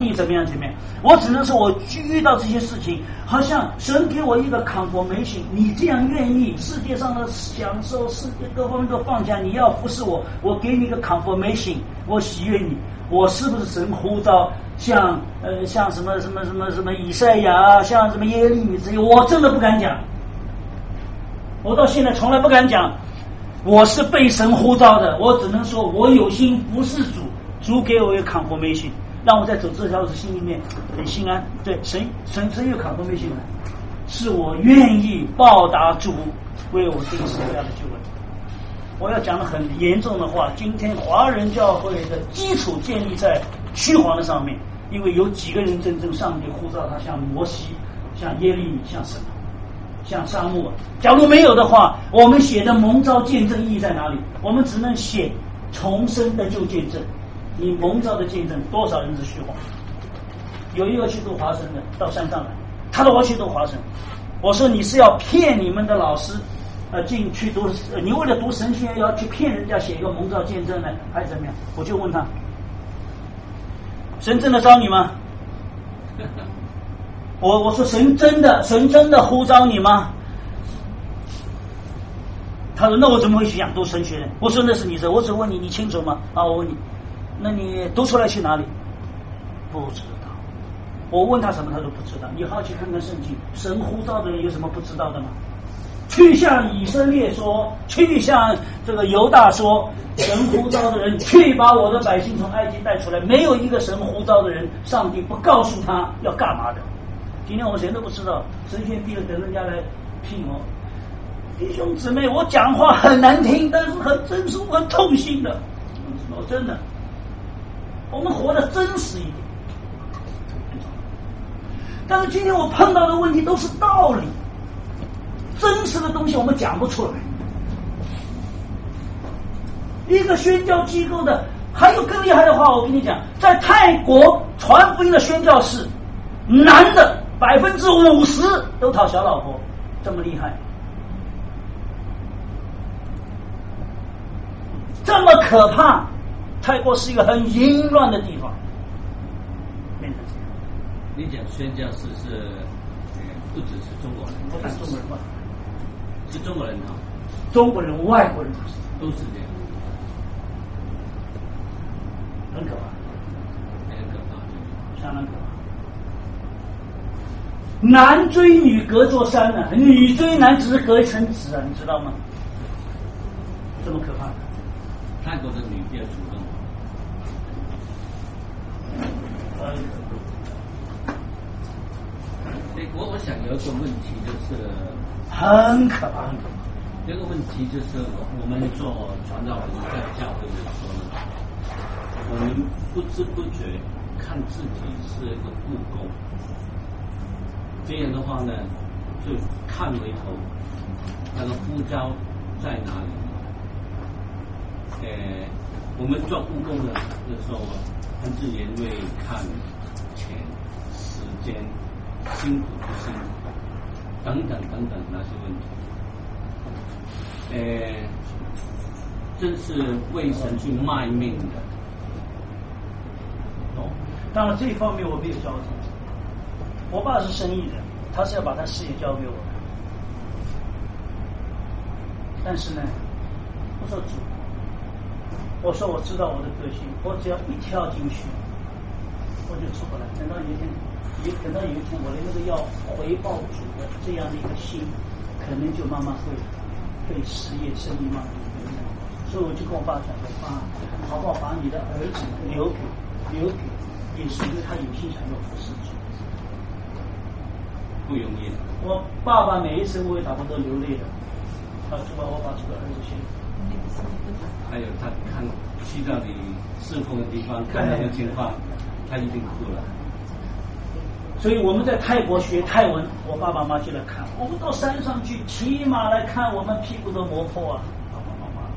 怎么样？我只能说我遇到这些事情，好像神给我一个 confirmation， 你这样愿意，世界上的享受，世界各方面都放下，你要服侍我，我给你一个 confirmation， 我喜悦你，我是不是神呼召？像什么以赛亚，像什么耶利米这些，我真的不敢讲，我到现在从来不敢讲，我是被神呼召的，我只能说我有心服侍主，主给我一个 confirmation。让我在走这条路心里面很心安，对神有confirmation了，是我愿意报答主为我这个世界的救恩。我要讲的很严重的话，今天华人教会的基础建立在虚谎的上面，因为有几个人真正上帝呼召他，像摩西，像耶利米，像什么，像沙漠。假如没有的话，我们写的蒙召见证意义在哪里？我们只能写重生的救见证。你蒙召的见证多少人是虚谎？有一个去读华神的到山上来，他说我去读华神，我说你是要骗你们的老师进去读，你为了读神学要去骗人家写一个蒙召见证呢，还是怎么样？我就问他，神真的招你吗？我说神真的呼召你吗？他说那我怎么会去想读神学呢？我说那是你的，我只问你，你清楚吗？啊，我问你，那你读出来去哪里？不知道。我问他什么，他都不知道。你好去看看圣经，神呼召的人有什么不知道的吗？去向以色列说，去向这个犹大说，神呼召的人去把我的百姓从埃及带出来。没有一个神呼召的人，上帝不告诉他要干嘛的。今天我们谁都不知道，神学毕了等人家来聘我。弟兄姊妹，我讲话很难听，但是很真实、很痛心的。我真的，我们活得真实一点。但是今天我碰到的问题都是道理，真实的东西我们讲不出来。一个宣教机构的，还有更厉害的话，我跟你讲，在泰国传福音的宣教士，男的50%都讨小老婆，这么厉害，这么可怕。泰国是一个很淫乱的地方，变成这样。 你讲宣教士是不只是中国人， 不是中国人吧？ 是中国人啊， 中国人、外国人都是这样， 很可怕， 很可怕， 相当可怕。男追女隔座山呢，女追男只是隔一层纸啊，你知道吗？这么可怕。 泰国的女比较主动。我想有一个问题就是很可怕，很可怕。 这个问题就是我们做传道人在教会的时候呢，我们不知不觉看自己是一个不公，这样的话呢，就看回头那个呼召在哪里。我们做务工的时候，很自然会看钱、时间、辛苦不辛苦等等那些问题。真是为神去卖命的。 当然这一方面我没有交通。我爸是生意人，他是要把他事业交给我的。但是呢，我说主，我说我知道我的个性，我只要一跳进去，我就出不来。等到有一天我的那个要回报主的这样的一个心，可能就慢慢会被事业生意慢慢影响。所以我就跟我爸讲说，爸，好不好把你的儿子留给耶稣，因为他有心想要服侍主。 不容易。 我爸爸每一次为祷告都流泪的，他就把我把这个儿子先。 还有他看去到你侍奉的地方，看那个情况，他一定哭了。 所以我们在泰国学泰文，我爸爸妈妈就来看，我们到山上去骑马来看，我们屁股都磨破啊，爸爸妈妈。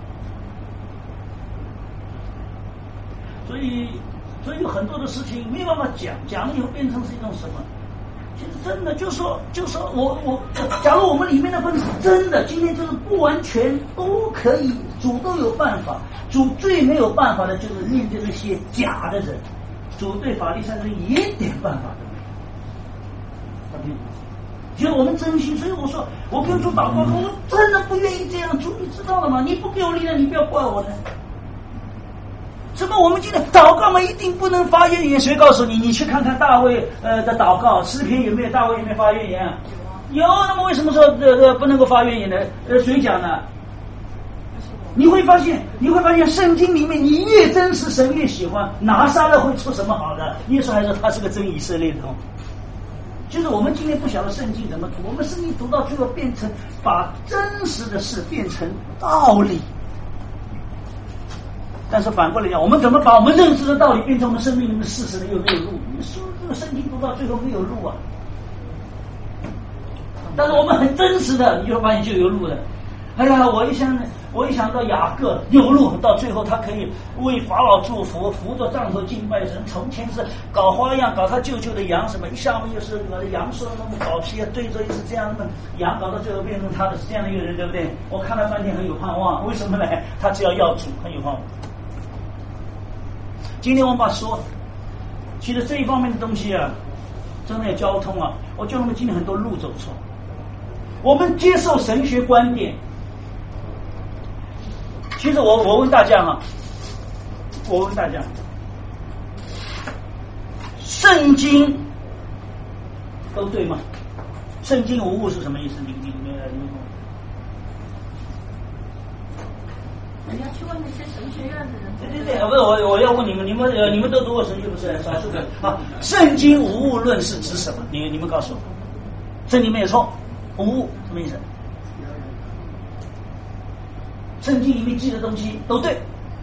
所以有很多的事情没办法讲了以后变成是一种什么？其实真的就说我，假如我们里面的分子真的今天就是不完全都可以，主都有办法，主最没有办法的就是面对那些假的人， 主对法利赛人一点办法都没有。他听懂吗？就是我们真心，所以我说我跟主祷告，我真的不愿意这样。主，你知道了吗？你不给我力量，你不要怪我的。什么？我们今天祷告嘛，一定不能发怨言。谁告诉你？你去看看大卫的祷告，诗篇有没有大卫有没有发怨言？有。那么为什么说不能够发怨言呢？谁讲的？你会发现圣经里面，你越真实，神越喜欢。拿撒勒会出什么好的？耶稣还说他是个真以色列人。就是我们今天不晓得圣经怎么读，我们圣经读到最后变成把真实的事变成道理。但是反过来讲，我们怎么把我们认知的道理变成我们生命里面的事实呢？又没有路。你说这个圣经读到最后没有路啊。但是我们很真实的，你就发现就有路了。哎呀，我一想到雅各有路，到最后他可以为法老祝福，扶着杖头敬拜神。从前是搞花样，搞他舅舅的羊什么，一下面又是我的羊说那么搞皮，对着又是这样，那么羊搞到最后变成他的这样的一个人，对不对？我看了半天很有盼望，为什么呢？他只要主很有盼望。今天我们把说，其实这一方面的东西啊，真的要交通啊，我觉得我们今天很多路走错。我们接受神学观点。其实我问大家啊，圣经都对吗？圣经无误是什么意思？你要去问那些神学院的人。 对，不是我要问你们都读过神学不是？少数的啊。圣经无误论是指什么？你们告诉我，这里面有错，无误什么意思？圣经里面记的东西都对，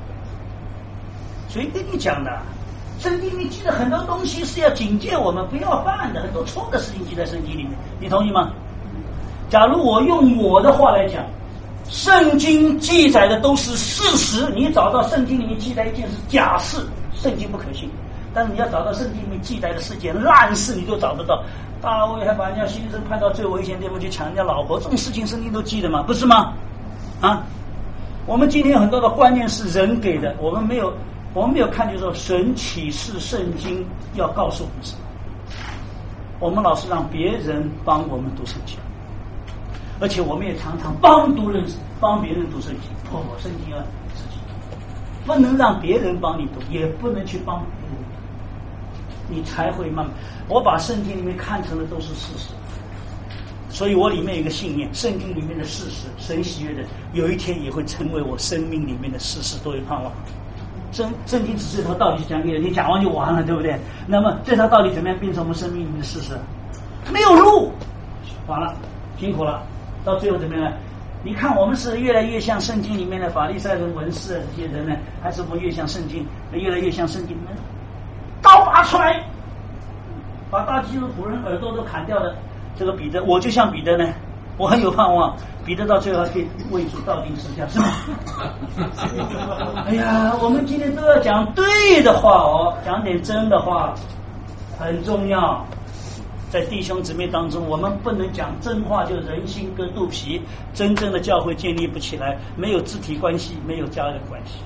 谁跟你讲的？圣经里面记的很多东西是要警戒我们不要犯的，很多错的事情记在圣经里面，你同意吗？假如我用我的话来讲，圣经记载的都是事实，你找到圣经里面记载一件是假事，圣经不可信。但是你要找到圣经里面记载的是件烂事，你就找得到。大卫还把人家先生判到最危险地方去抢人家老婆，这种事情圣经都记得吗？不是吗？啊？我们今天很多的观念是人给的，我们没有看见说神启示圣经要告诉我们什么。我们老是让别人帮我们读圣经，而且我们也常常帮别人读圣经。圣经要自己读，不能让别人帮你读，也不能去帮别人读，你才会慢慢。我把圣经里面看成的都是事实。所以我里面有一个信念，圣经里面的事实，神喜悦的，有一天也会成为我生命里面的事实，都有盼望。圣经只是这套道理讲给你，讲完就完了，对不对？那么这套道理怎么样变成我们生命里面的事实？没有路，完了，辛苦了，到最后怎么样？你看我们是越来越像圣经里面的法利赛人、文士这些人呢，还是我们越像圣经，越来越像圣经呢？刀拔出来，把大基督徒人耳朵都砍掉的。这个彼得，我就像彼得呢，我很有盼望。彼得到最后可以为主道定十架，是吗？哎呀，我们今天都要讲对的话哦，讲点真的话，很重要。在弟兄姊妹当中，我们不能讲真话，就人心隔肚皮，真正的教会建立不起来，没有肢体关系，没有家人关系。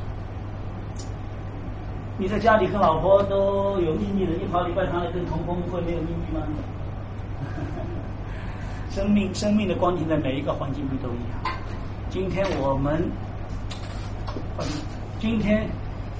你在家里跟老婆都有秘密了，你跑礼拜堂来跟同工会没有秘密吗？生命的光景在每一个环境里都一样。今天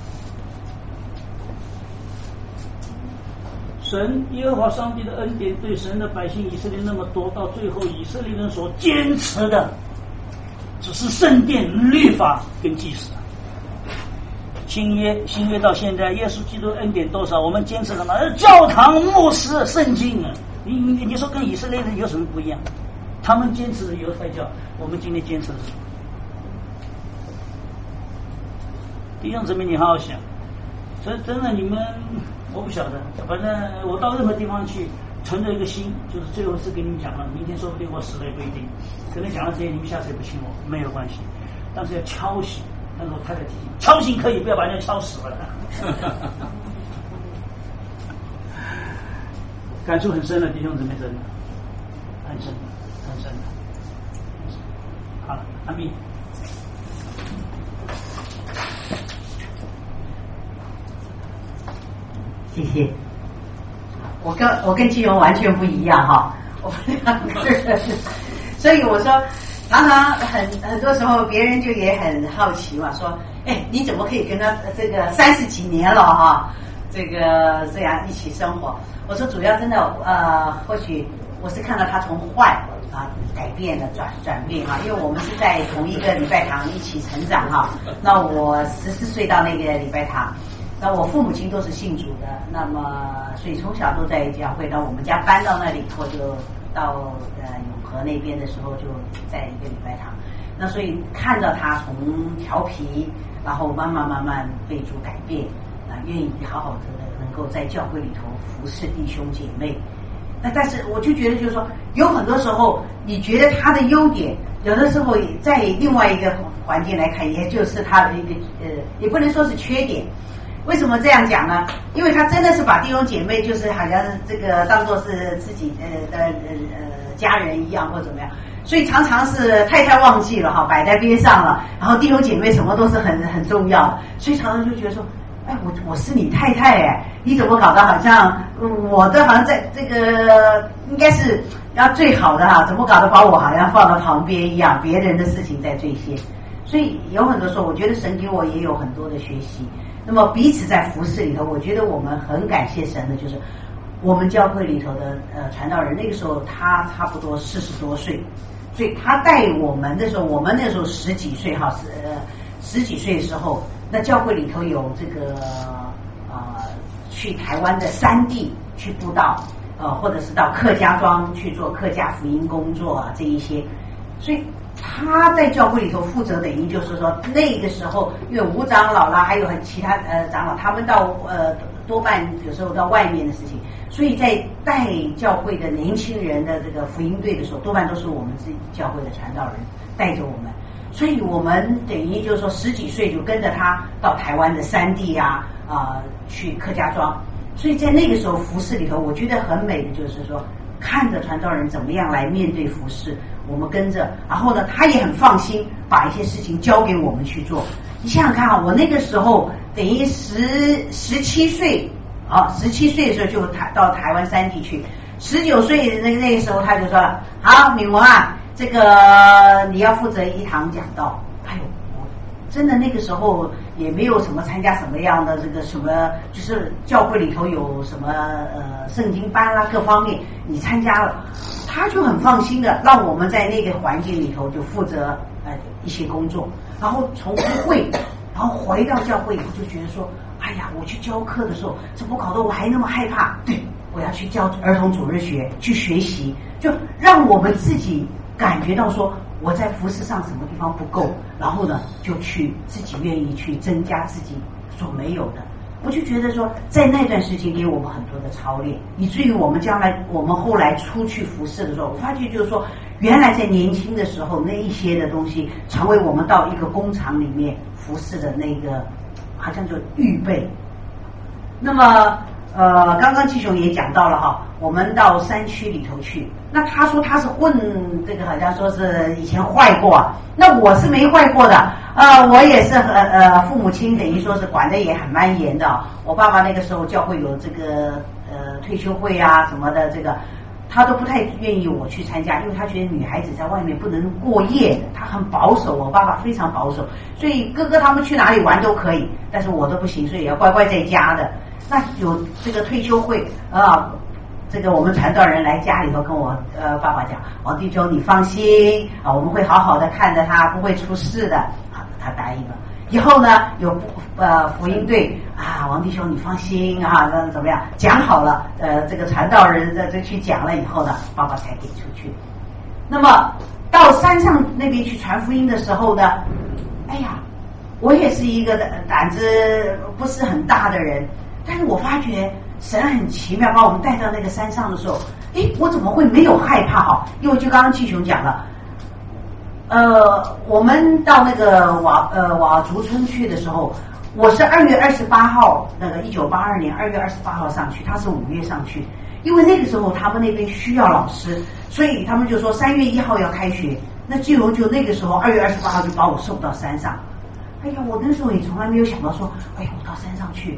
神耶和华上帝的恩典对神的百姓以色列那么多，到最后以色列人所坚持的只是圣殿、律法跟祭司。新约到现在，耶稣基督恩典多少？我们坚持什么？教堂、牧师、圣经啊！你说跟以色列人有什么不一样？他们坚持的犹太教，我们今天坚持的什么？弟兄姊妹，你好好想。真的，你们我不晓得，反正我到任何地方去，存着一个心，就是最后是跟你们讲了，明天说不定我死了也不一定，可能讲了这些，你们下次也不信我，没有关系，但是要敲醒。那时候太太提醒，敲醒可以，不要把人家敲死了。感触很深的弟兄姊妹，真的很深的，很深的。好了，阿密。 谢谢。我跟基隆完全不一样哈，我们两个人，所以我说常常很多时候别人就也很好奇嘛，说你怎么可以跟他这个30几年了哈，这个这样一起生活？我说主要真的或许我是看到他从坏改变了转变哈，因为我们是在同一个礼拜堂一起成长哈。那我14岁到那个礼拜堂，那我父母亲都是信主的，那么所以从小都在教会。到我们家搬到那里以后，就到永和那边的时候，就在一个礼拜堂。那所以看到他从调皮，然后慢慢被主改变愿意好好的能够在教会里头服侍弟兄姐妹。那但是我就觉得就是说，有很多时候你觉得他的优点，有的时候在另外一个环境来看，也就是他的一个也不能说是缺点。为什么这样讲呢？因为他真的是把弟兄姐妹就是好像是这个当作是自己的家人一样或怎么样，所以常常是太太忘记了哈，摆在边上了，然后弟兄姐妹什么都是很重要的，所以常常就觉得说，我是你太太你怎么搞得好像我的好像在这个应该是要最好的怎么搞得把我好像放到旁边一样，别人的事情在最先。所以有很多时候我觉得神给我也有很多的学习。那么彼此在服事里头，我觉得我们很感谢神的，就是我们教会里头的传道人，那个时候他差不多40多岁，所以他带我们的时候，我们那时候10几岁10几岁的时候，那教会里头有这个去台湾的山地去布道，或者是到客家庄去做客家福音工作这一些，所以他在教会里头负责等于就是说那个时候，因为吴长老啦，还有其他长老，他们到多半有时候到外面的事情，所以在带教会的年轻人的这个福音队的时候，多半都是我们自己教会的传道人带着我们，所以我们等于就是说10几岁就跟着他到台湾的山地去客家庄，所以在那个时候服事里头，我觉得很美的就是说，看着传道人怎么样来面对服事，我们跟着，然后呢，他也很放心把一些事情交给我们去做。你想想看我那个时候等于17岁17岁的时候就到台湾山地去，19岁那个时候他就说了，好，敏文这个你要负责一堂讲道。真的那个时候也没有什么参加什么样的这个什么，就是教会里头有什么圣经班啦各方面你参加了，他就很放心的让我们在那个环境里头就负责一些工作，然后从会然后回到教会以后就觉得说，我去教课的时候怎么搞得我还那么害怕，对，我要去教儿童主日学去学习，就让我们自己感觉到说我在服事上什么地方不够，然后呢就去自己愿意去增加自己所没有的。我就觉得说在那段时间给我们很多的操练，以至于我们后来出去服事的时候，我发觉就是说原来在年轻的时候那一些的东西成为我们到一个工厂里面服事的那个好像就预备。那么刚刚季雄也讲到了我们到山区里头去，那他说他是混这个好像说是以前坏过，那我是没坏过的我也是父母亲等于说是管得也很蛮严的。我爸爸那个时候教会有这个退休会什么的，这个他都不太愿意我去参加，因为他觉得女孩子在外面不能过夜的，他很保守，我爸爸非常保守，所以哥哥他们去哪里玩都可以，但是我都不行，所以要乖乖在家的。那有这个退休会这个我们传道人来家里头跟我爸爸讲，王弟兄你放心我们会好好的看着他，不会出事的他答应了。以后呢有福音队王弟兄你放心那怎么样讲好了这个传道人这去讲了以后呢，爸爸才给出去。那么到山上那边去传福音的时候呢，我也是一个胆子不是很大的人，但是我发觉神很奇妙，把我们带到那个山上的时候，我怎么会没有害怕因为就刚刚季雄讲了我们到那个瓦竹村去的时候，我是2月28号那个1982年2月28号上去，他是5月上去，因为那个时候他们那边需要老师，所以他们就说3月1号要开学，那季雄就那个时候2月28号就把我送到山上。我那时候也从来没有想到说我到山上去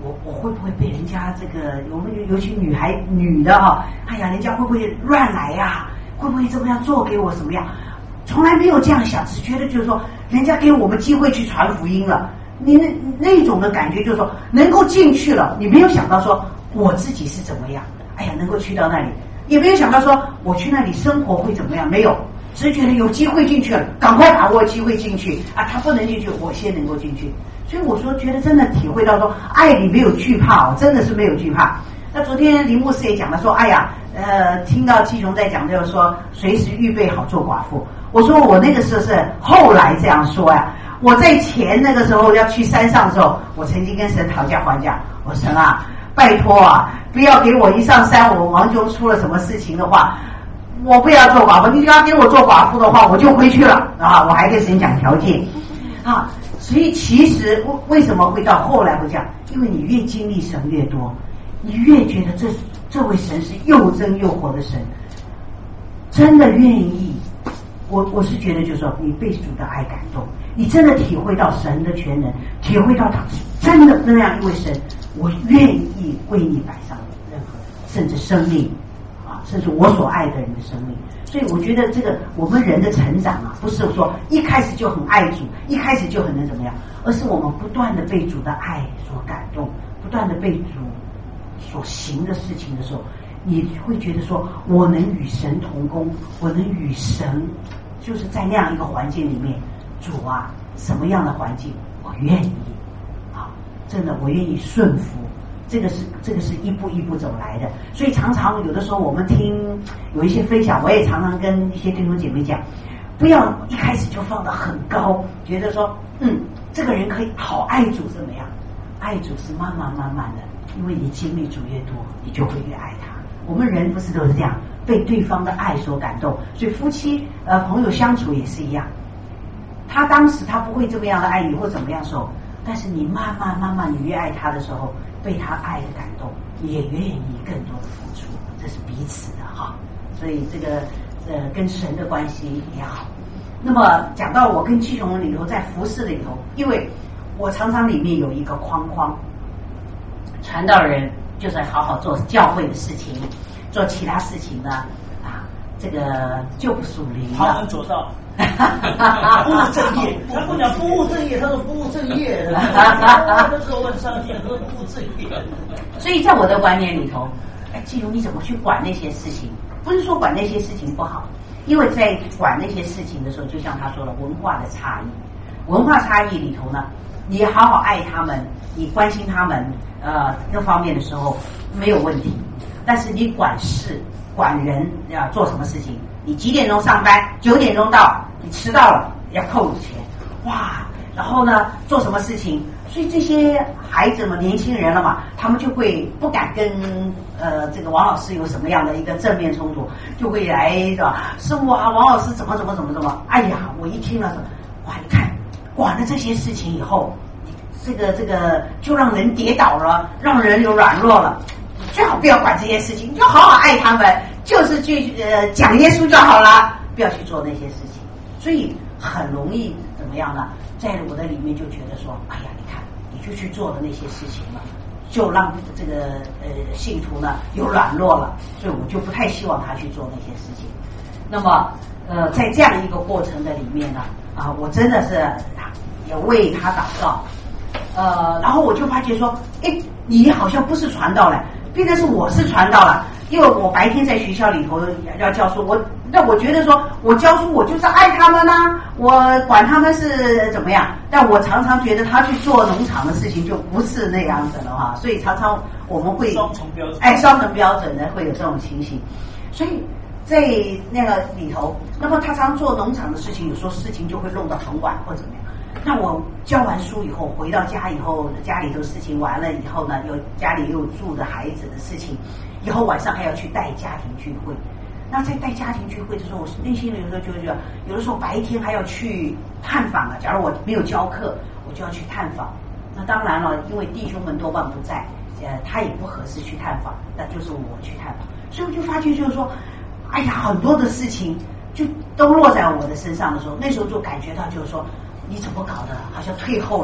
我会不会被人家这个我们尤其女的哈，哎呀，人家会不会乱来呀？会不会这么样做给我什么样？从来没有这样想，只觉得就是说，人家给我们机会去传福音了，你那种的感觉就是说，能够进去了，你没有想到说我自己是怎么样，哎呀，能够去到那里，也没有想到说我去那里生活会怎么样，没有，只是觉得有机会进去了，赶快把握机会进去啊！他不能进去，我先能够进去。所以我说，觉得真的体会到说，爱里没有惧怕哦，真的是没有惧怕。那昨天林牧师也讲了说，哎呀，听到季雄在讲，就是说随时预备好做寡妇。我说我那个时候是后来这样说呀，我在前那个时候要去山上的时候，我曾经跟神讨价还价，我说神啊，拜托啊，不要给我一上山，我王兄出了什么事情的话，我不要做寡妇，你要给我做寡妇的话，我就回去了啊！我还跟神讲条件啊。所以其实为什么会到后来会这样？因为你越经历神越多，你越觉得这位神是又真又活的神，真的愿意。我是觉得就是说，你被主的爱感动，你真的体会到神的全能，体会到他真的那样一位神，我愿意为你摆上任何甚至生命啊，甚至我所爱的人的生命。所以我觉得这个我们人的成长啊，不是说一开始就很爱主，一开始就很能怎么样，而是我们不断的被主的爱所感动，不断的被主所行的事情的时候，你会觉得说，我能与神同工，我能与神，就是在那样一个环境里面，主啊，什么样的环境我愿意啊，真的我愿意顺服。这个是一步一步走来的，所以常常有的时候我们听有一些分享，我也常常跟一些弟兄姐妹讲，不要一开始就放得很高，觉得说这个人可以好爱主怎么样？爱主是慢慢的，因为你经历主越多，你就会越爱他。我们人不是都是这样，被对方的爱所感动，所以夫妻朋友相处也是一样。他当时他不会这么样的爱你或怎么样时候，但是你慢慢你越爱他的时候，被他爱的感动，你也愿意更多的付出，这是彼此的哈。所以这个跟神的关系也好。那么讲到我跟季雄里头在服事里头，因为我常常里面有一个框，传道人就是好好做教会的事情，做其他事情呢这个就不属灵了。 旁门左道。不务正业，他不讲不务正业，他说不务正业，那时候问上帝说不务正业。 所以在我的观念里头，季雄你怎么去管那些事情？不是说管那些事情不好，因为在管那些事情的时候，就像他说了，文化的差异里头呢，你好好爱他们，你关心他们各方面的时候没有问题，但是你管事管人要做什么事情，你几点钟上班，9点钟到，你迟到了要扣钱，哇！然后呢，做什么事情？所以这些孩子们、年轻人了嘛，他们就会不敢跟这个王老师有什么样的一个正面冲突，就会来是吧？师父啊，王老师怎么？哎呀，我一听了，哇！你看，管了这些事情以后，这个就让人跌倒了，让人有软弱了。最好不要管这些事情，你就好好爱他们，就是去讲耶稣就好了，不要去做那些事情。所以很容易怎么样呢？在我的里面就觉得说，哎呀，你看，你就去做的那些事情了，就让这个信徒呢有软弱了，所以我就不太希望他去做那些事情。那么在这样一个过程的里面呢，我真的是也为他祷告，然后我就发觉说，你好像不是传道了。变成是我是传道了，因为我白天在学校里头要教书，我觉得说我教书我就是爱他们啦，我管他们是怎么样，但我常常觉得他去做农场的事情就不是那样子了哈，所以常常我们会双重标准的会有这种情形，所以在那个里头，那么他常做农场的事情，有时候事情就会弄得很晚或怎么样。那我教完书以后回到家以后，家里头事情完了以后呢，家里又住着孩子的事情，以后晚上还要去带家庭聚会。那在带家庭聚会的时候，我内心里有时候就觉得，有的时候白天还要去探访了。假如我没有教课，我就要去探访。那当然了，因为弟兄们多半不在，他也不合适去探访，那就是我去探访。所以我就发觉就是说，哎呀，很多的事情就都落在我的身上的时候，那时候就感觉到就是说，你怎么搞的？好像退后了，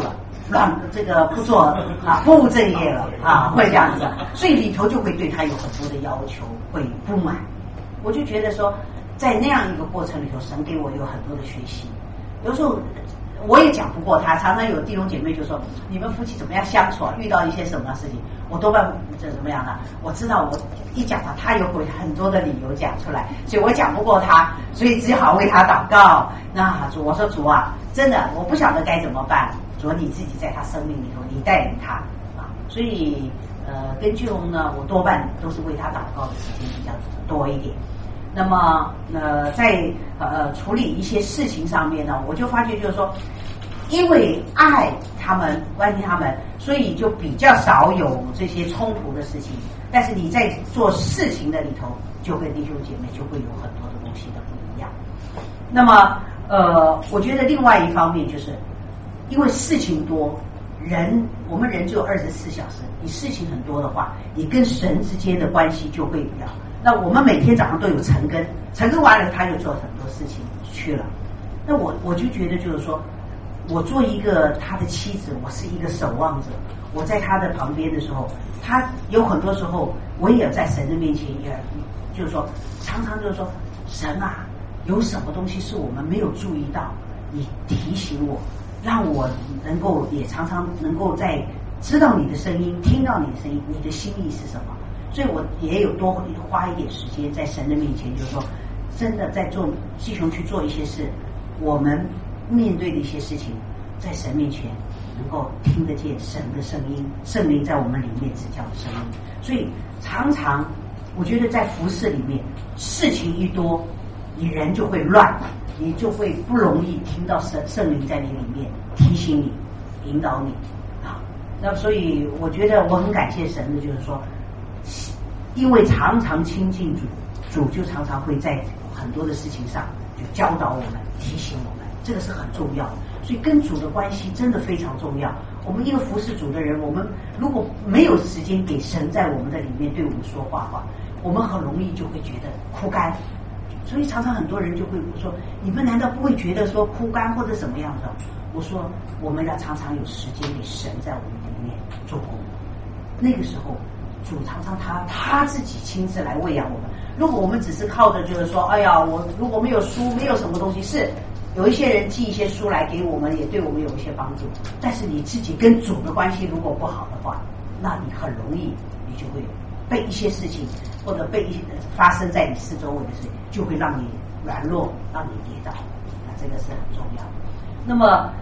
不做不务正业了会这样子，所以里头就会对他有很多的要求，会不满。我就觉得说，在那样一个过程里头，神给我有很多的学习。有时候我也讲不过他，常常有弟兄姐妹就说：“你们夫妻怎么样相处啊？遇到一些什么事情？”我多半怎么样呢？我知道我一讲他又会很多的理由讲出来，所以我讲不过他，所以只好为他祷告。那主，我说主啊，真的我不晓得该怎么办。主，你自己在他生命里头，你带领他所以跟巨龙呢，我多半都是为他祷告的时间比较多一点。那么在处理一些事情上面呢，我就发觉就是说，因为爱他们关心他们，所以就比较少有这些冲突的事情。但是你在做事情的里头，就跟弟兄姐妹就会有很多的东西的不一样。那么我觉得另外一方面就是，因为事情多，我们人只有24小时，你事情很多的话，你跟神之间的关系就会比较。那我们每天早上都有晨更，晨更完了他就做很多事情去了。那我就觉得就是说，我做一个他的妻子，我是一个守望者，我在他的旁边的时候，他有很多时候我也在神的面前，也就是说常常就是说，神啊，有什么东西是我们没有注意到，你提醒我，让我能够也常常能够在知道你的声音，听到你的声音，你的心意是什么。所以我也有多花一点时间在神的面前，就是说真的在继续去做一些事，我们面对的一些事情，在神面前能够听得见神的声音，圣灵在我们里面指教的声音。所以常常我觉得在服事里面，事情一多，你人就会乱，你就会不容易听到圣灵在你里面提醒你，引导你那所以我觉得我很感谢神的，就是说因为常常亲近主就常常会在很多的事情上就教导我们，提醒我们，这个是很重要的。所以跟主的关系真的非常重要。我们一个服侍主的人，我们如果没有时间给神在我们的里面对我们说话的话，我们很容易就会觉得枯干。所以常常很多人就会说，你们难道不会觉得说枯干或者什么样的？我说我们要常常有时间给神在我们里面做工。那个时候主常常他自己亲自来喂养我们。如果我们只是靠着就是说，哎呀，我如果没有书，没有什么东西，是有一些人寄一些书来给我们，也对我们有一些帮助。但是你自己跟主的关系如果不好的话，那你很容易你就会被一些事情或者被一些发生在你四周围的事情，就会让你软弱，让你跌倒。这个是很重要的。那么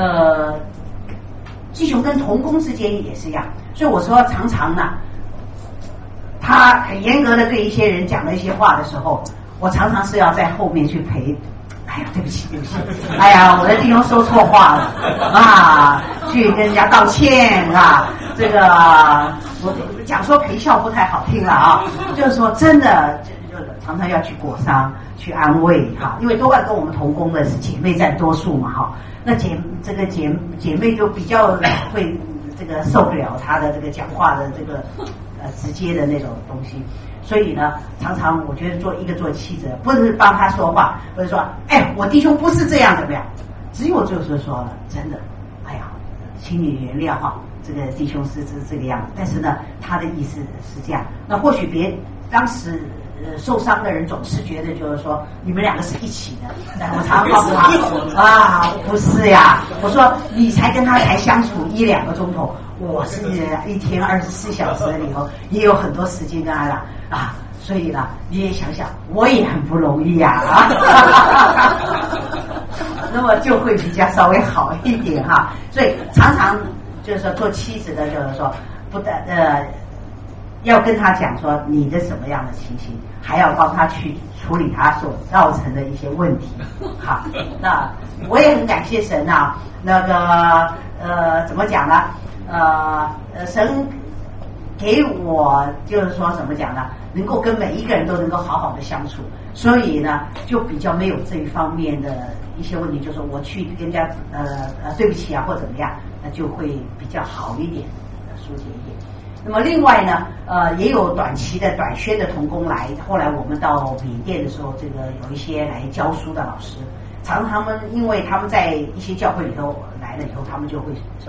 弟兄跟同工之间也是一样，所以我说常常呢，他很严格的对一些人讲了一些话的时候，我常常是要在后面去陪。哎呀，对不起，哎呀，我的弟兄说错话了啊，去跟人家道歉啊。这个我讲说陪笑不太好听了啊，就是说真的就常常要去裹伤，去安慰哈，因为多半跟我们同工的是姐妹占多数嘛哈，那姐妹就比较会这个受不了他的这个讲话的这个直接的那种东西。所以呢，常常我觉得做妻子，不是帮他说话，或者说，哎，我弟兄不是这样怎么样？只有就是说了，真的，哎呀，请你原谅哈，这个弟兄是这个样子。但是呢，他的意思是这样。那或许当时受伤的人总是觉得就是说，你们两个是一起的。但我常常告诉他啊，不是呀，我说你才跟他才相处1-2个钟头。我是一天24小时里头也有很多时间跟他了啊，所以呢，你也想想，我也很不容易呀那么就会比较稍微好一点哈。所以常常就是说做妻子的，就是说不但要跟他讲说你的什么样的情形，还要帮他去处理他所造成的一些问题。好，那我也很感谢神啊，那个怎么讲呢？神给我就是说怎么讲呢？能够跟每一个人都能够好好的相处，所以呢，就比较没有这一方面的一些问题，就是我去跟人家对不起啊或怎么样，那就会比较好一点，疏解一点。那么另外呢，也有短宣的同工来，后来我们到缅甸的时候，这个有一些来教书的老师，常常他们因为他们在一些教会里头来了以后，他们就会说。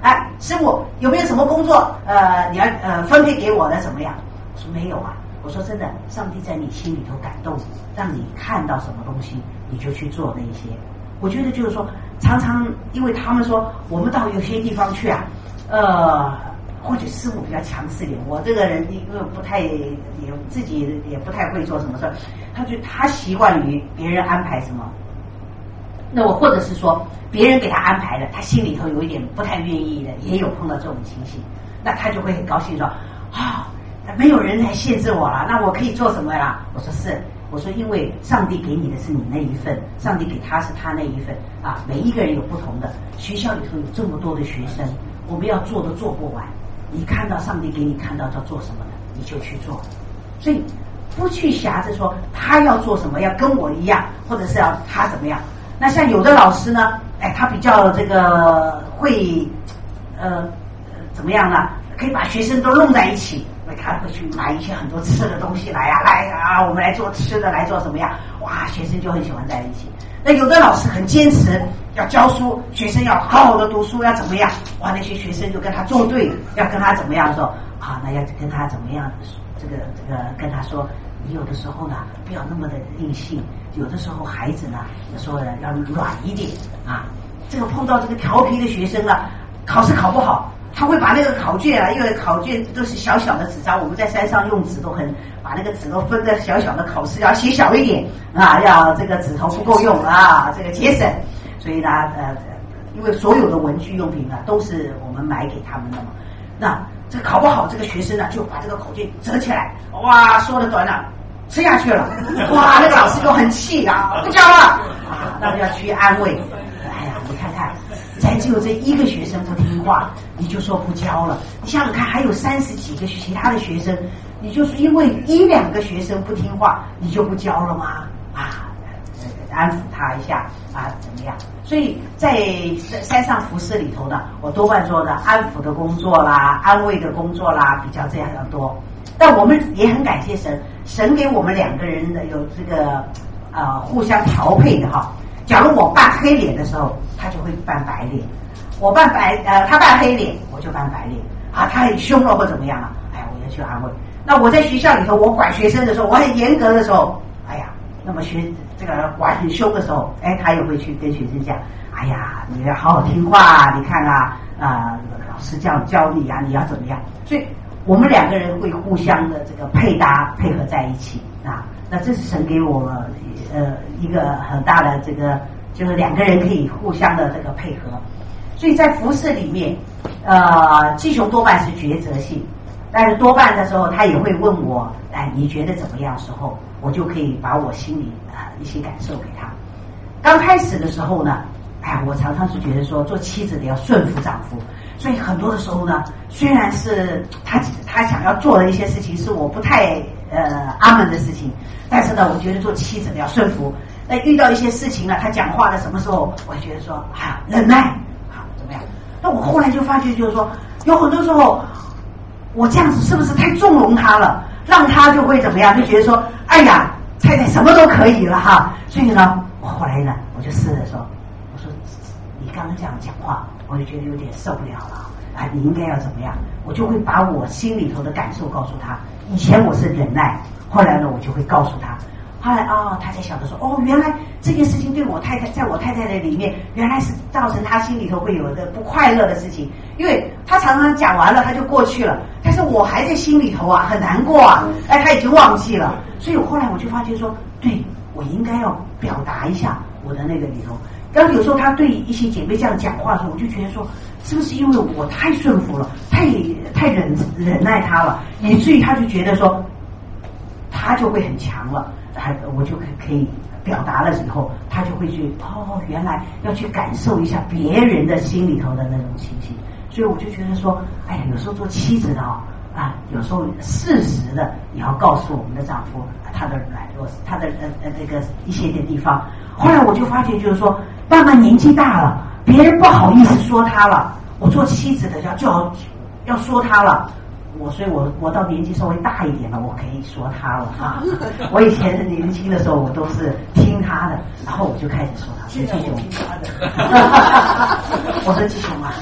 哎，师父有没有什么工作你要分配给我的怎么样？我说没有啊。我说真的，上帝在你心里头感动，让你看到什么东西，你就去做那些。我觉得就是说，常常因为他们说我们到有些地方去啊，或者师父比较强势一点，我这个人因为不太也自己也不太会做什么事，他习惯于别人安排什么，那我或者是说别人给他安排的，他心里头有一点不太愿意的，也有碰到这种情形，那他就会很高兴说啊。没有人来限制我了，那我可以做什么呀？我说是，我说因为上帝给你的是你那一份，上帝给他是他那一份啊。每一个人有不同的，学校里头有这么多的学生，我们要做都做不完。你看到上帝给你看到要做什么的，你就去做。所以不去狭着说他要做什么，要跟我一样，或者是要他怎么样。那像有的老师呢，他比较这个会怎么样呢？可以把学生都弄在一起。他会去买一些很多吃的东西来啊，我们来做吃的，来做什么样？哇，学生就很喜欢在一起。那有的老师很坚持要教书，学生要好好的读书，要怎么样？哇，那些学生就跟他作对，要跟他怎么样说啊？那要跟他怎么样？这个跟他说，你有的时候呢，不要那么的硬性，有的时候孩子呢，有时候呢要软一点啊。这个碰到这个调皮的学生呢，考试考不好。他会把那个考卷啊，因为考卷都是小小的纸张，我们在山上用纸都很把那个纸都分在小小的，考试要写小一点啊，要这个纸头不够用啊，这个节省。所以呢，因为所有的文具用品呢都是我们买给他们的嘛。那这个考不好，这个学生呢就把这个考卷折起来，哇，说的短了，吃下去了，哇，那个老师就很气啊，不教了啊，那要去安慰。哎呀，你看看。才只有这一个学生不听话，你就说不教了。你想想看，还有30几个其他的学生，你就是因为1、2个学生不听话，你就不教了吗？啊，安抚他一下啊，怎么样？所以在山上服侍里头呢，我多半说的安抚的工作啦、安慰的工作啦，比较这样要多。但我们也很感谢神，神给我们2个人的有这个互相调配的哈。假如我扮黑脸的时候，他就会扮白脸；他扮黑脸，我就扮白脸啊。他很凶了或怎么样了，哎呀，我要去安慰。那我在学校里头，我管学生的时候，我很严格的时候，哎呀，那么这个管很凶的时候，他也会去跟学生讲，哎呀，你要好好听话，你看老师这样教你啊，你要怎么样？所以我们2个人会互相的这个配合在一起啊。那这是神给我们一个很大的这个，就是2个人可以互相的这个配合。所以在服事里面，季雄多半是抉择性，但是多半的时候他也会问我，你觉得怎么样？时候我就可以把我心里一些感受给他。刚开始的时候呢，我常常是觉得说，做妻子的要顺服丈夫，所以很多的时候呢，虽然是他想要做的一些事情是我不太阿门的事情，但是呢，我觉得做妻子的要顺服。那遇到一些事情呢，他讲话的什么时候，我觉得说忍耐怎么样？那我后来就发觉，就是说有很多时候，我这样子是不是太纵容他了，让他就会怎么样？就觉得说，哎呀，太太什么都可以了哈。所以呢，我后来呢，我就试着说，我说你刚刚这样讲话，我就觉得有点受不了了。你应该要怎么样？我就会把我心里头的感受告诉他。以前我是忍耐，后来呢，我就会告诉他。后来他才晓得说，原来这件事情对我太太，在我太太的里面，原来是造成他心里头会有的不快乐的事情。因为他常常讲完了，他就过去了，但是我还在心里头很难过啊。他已经忘记了，所以后来我就发觉说，对，我应该要表达一下我的那个里头。然后有时候他对一些姐妹这样讲话的时候，我就觉得说，是不是因为我太顺服了，太忍耐他了，以至于他就觉得说，他就会很强了。我就可以表达了以后，他就会去原来要去感受一下别人的心里头的那种情形。所以我就觉得说，有时候做妻子的有时候适时的也要告诉我们的丈夫他的软弱，他的那个一些的地方。后来我就发觉，就是说慢慢年纪大了，别人不好意思说他了，我做妻子的要说他了。所以我到年纪稍微大一点了，我可以说他了啊。我以前年轻的时候，我都是听他的，然后我就开始说他。季雄，我说季雄这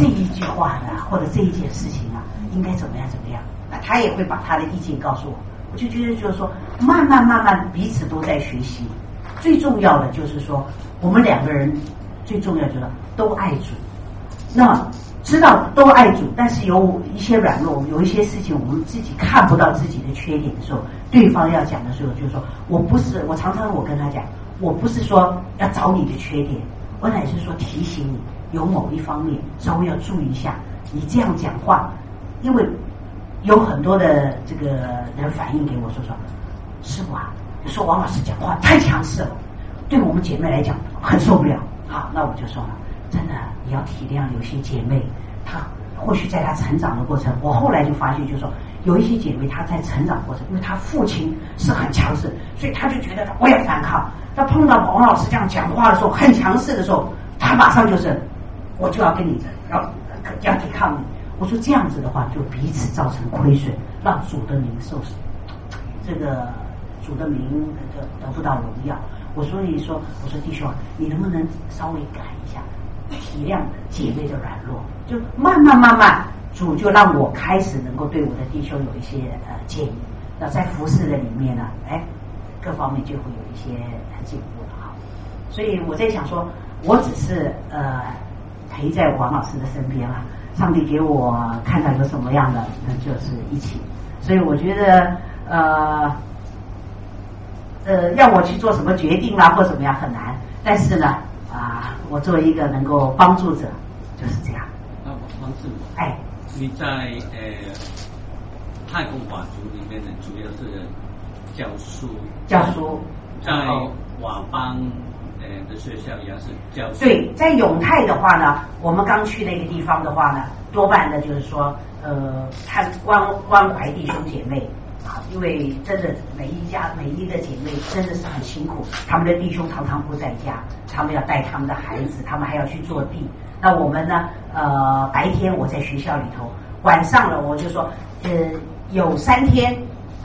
这一句话呢，或者这一件事情啊，应该怎么样怎么样，那他也会把他的意见告诉我。我就觉得就是说，慢慢彼此都在学习。最重要的就是说，我们两个人最重要就是都爱主。那么知道都爱主，但是有一些软弱，有一些事情我们自己看不到自己的缺点的时候，对方要讲的时候，就是说我常常跟他讲，我不是说要找你的缺点，我乃是说提醒你有某一方面稍微要注意一下。你这样讲话，因为有很多的这个人反映给我说，师父啊，说王老师讲话太强势了，对我们姐妹来讲很受不了。好，那我就说了，真的你要体谅有些姐妹，她或许在她成长的过程，我后来就发现，就是说有一些姐妹她在成长过程，因为她父亲是很强势，所以她就觉得我要反抗。她碰到王老师这样讲话的时候，很强势的时候，她马上就是我就要跟你要抵抗你。我说这样子的话，就彼此造成亏损，让主的名受这个主的名得不到荣耀。所以说弟兄啊，你能不能稍微改一下，体谅姐妹的软弱，就慢慢主就让我开始能够对我的弟兄有一些建议。那在服事的里面呢，各方面就会有一些进步了哈。所以我在想说，我只是陪在王老师的身边了。上帝给我看到有什么样的，那就是一起。所以我觉得要我去做什么决定啊或怎么样很难，但是呢我作为一个能够帮助者就是这样。 那我帮助我。你在泰国华族里面呢，主要是教书，在佤邦的学校也是教书。 对，在永泰的话呢，我们刚去那个地方的话呢，多半的就是说看关怀弟兄姐妹啊，因为真的每一个姐妹真的是很辛苦，他们的弟兄常常不在家，他们要带他们的孩子，他们还要去做地。那我们呢白天我在学校里头，晚上了我就说有3天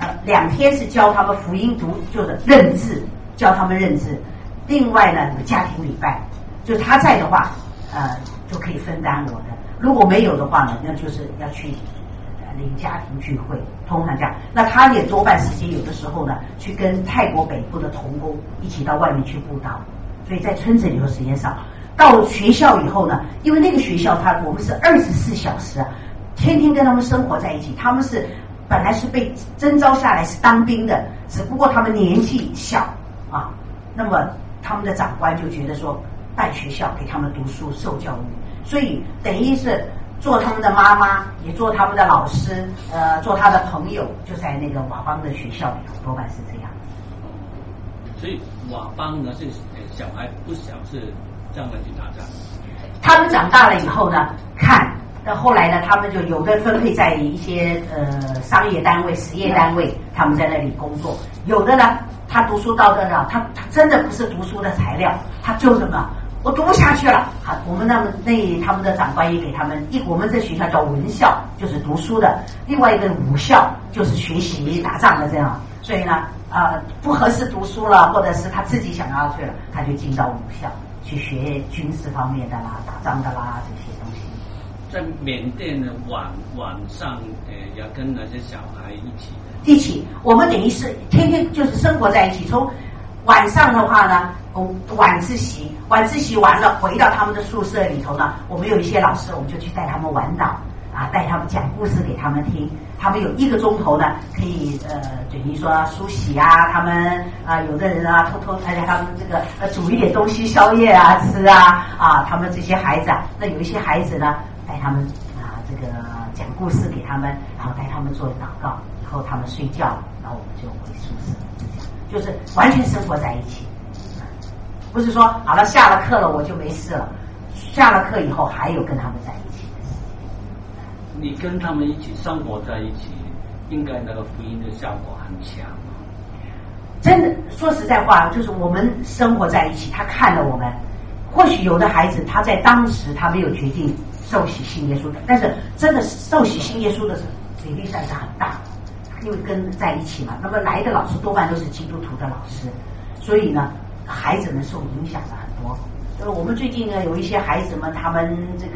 2天是教他们福音读，就是认字，教他们认字。另外呢，家庭礼拜，就是他在的话，就可以分担我的。如果没有的话呢，那就是要去领家庭聚会，通常这样。那他也多半时间有的时候呢，去跟泰国北部的同工一起到外面去布道，所以在村子里头时间少。到学校以后呢，因为那个学校我们是24小时天天跟他们生活在一起。他们是本来是被征召下来是当兵的，只不过他们年纪小那么他们的长官就觉得说办学校给他们读书受教育，所以等于是做他们的妈妈，也做他们的老师，做他的朋友，就在那个佤邦的学校里头，多半是这样。 所以佤邦呢是小孩不小，是这样的去打仗。 他们长大了以后呢，那后来呢，他们就有的分配在一些商业单位、实业单位，他们在那里工作。有的呢，他读书到这了，他真的不是读书的材料，他就什么，我读不下去了。我们他们的长官也给他们我们这学校叫文校，就是读书的；另外一个武校，就是学习打仗的这样。所以呢，不合适读书了，或者是他自己想要去了，他就进到武校去学军事方面的啦、打仗的啦这些东西。 在缅甸的晚上，要跟那些小孩一起，我们等于是天天就是生活在一起。从晚上的话呢，晚自习完了，回到他们的宿舍里头呢，我们有一些老师，我们就去带他们玩岛带他们讲故事给他们听。他们有1个钟头呢，可以等于说梳洗他们有的人偷偷他们这个煮一点东西宵夜吃他们这些孩子那有一些孩子呢，带他们这个讲故事给他们，然后带他们做祷告，以后他们睡觉，然后我们就回宿舍，就是完全生活在一起。不是说好了下了课了我就没事了，下了课以后还有跟他们在一起的事情。 你跟他们一起生活在一起，应该那个福音的效果很强。 真的说实在话，就是我们生活在一起，他看了我们。或许有的孩子他在当时他没有决定受洗信耶稣的，但是真的受洗信耶稣的比例算是很大，因为跟在一起嘛。那么来的老师多半都是基督徒的老师，所以呢，孩子们受影响的很多。我们最近呢有一些孩子们，他们这个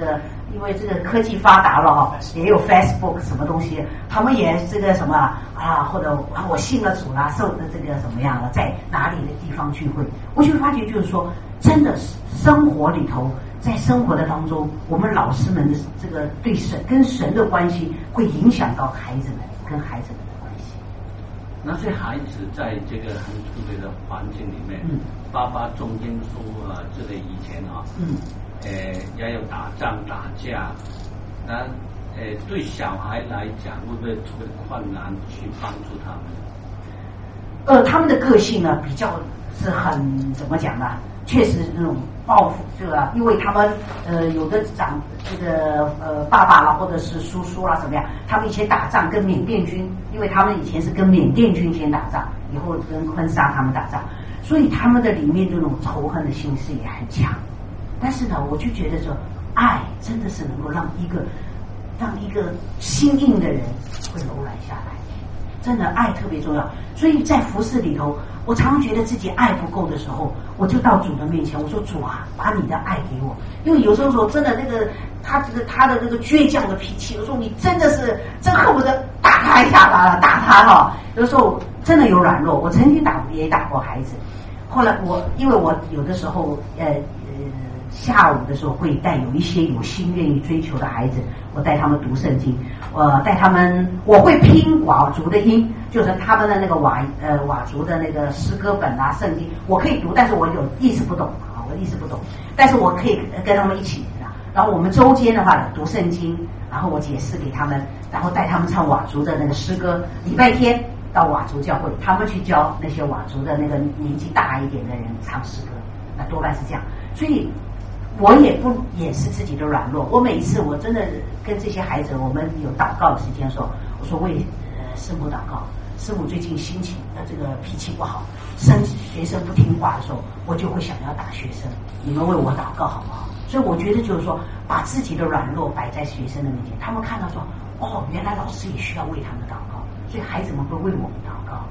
因为这个科技发达了哈，也有 Facebook 什么东西，他们也这个什么啊，或者我信了主啦，受的这个怎么样了，在哪里的地方聚会，我就发觉就是说，真的是生活里头，在生活的当中，我们老师们的这个对神跟神的关系，会影响到孩子们跟孩子们的关系。 那些孩子在这个很特别的环境里面，爸爸中间说这个以前也有打仗打架，那对小孩来讲会不会特别困难去帮助他们？ 他们的个性呢比较是很怎么讲呢？确实是那种报复，这个因为他们有的这个爸爸啦，或者是叔叔啦怎么样，他们以前打仗跟缅甸军，因为他们以前是跟缅甸军先打仗，以后跟昆沙他们打仗，所以他们的里面这种仇恨的心势也很强。但是呢，我就觉得说，爱真的是能够让一个心硬的人会柔软下来，真的爱特别重要。所以在服事里头，我常常觉得自己爱不够的时候，我就到主的面前，我说主啊，把你的爱给我。因为有时候说真的，那个他的那个倔强的脾气，有时候你真的是真恨不得打他一下吧，打他哈。有时候真的有软弱，我曾经也打过孩子。后来因为我有的时候下午的时候会带有一些有心愿意追求的孩子，我带他们读圣经，我会拼佤族的音，就是他们的那个佤族的那个诗歌本啊圣经，我可以读，但是我意思不懂啊，但是我可以跟他们一起啊。然后我们周间的话读圣经，然后我解释给他们，然后带他们唱佤族的那个诗歌。礼拜天到佤族教会，他们去教那些佤族的那个年纪大一点的人唱诗歌，那多半是这样。所以我也不掩饰自己的软弱，我每一次我真的跟这些孩子，我们有祷告的时间的时候，我说为师母祷告，师母最近心情这个脾气不好，学生不听话的时候，我就会想要打学生，你们为我祷告好不好？所以我觉得就是说，把自己的软弱摆在学生的面前，他们看到说，哦，原来老师也需要为他们祷告，所以孩子们会为我们祷告。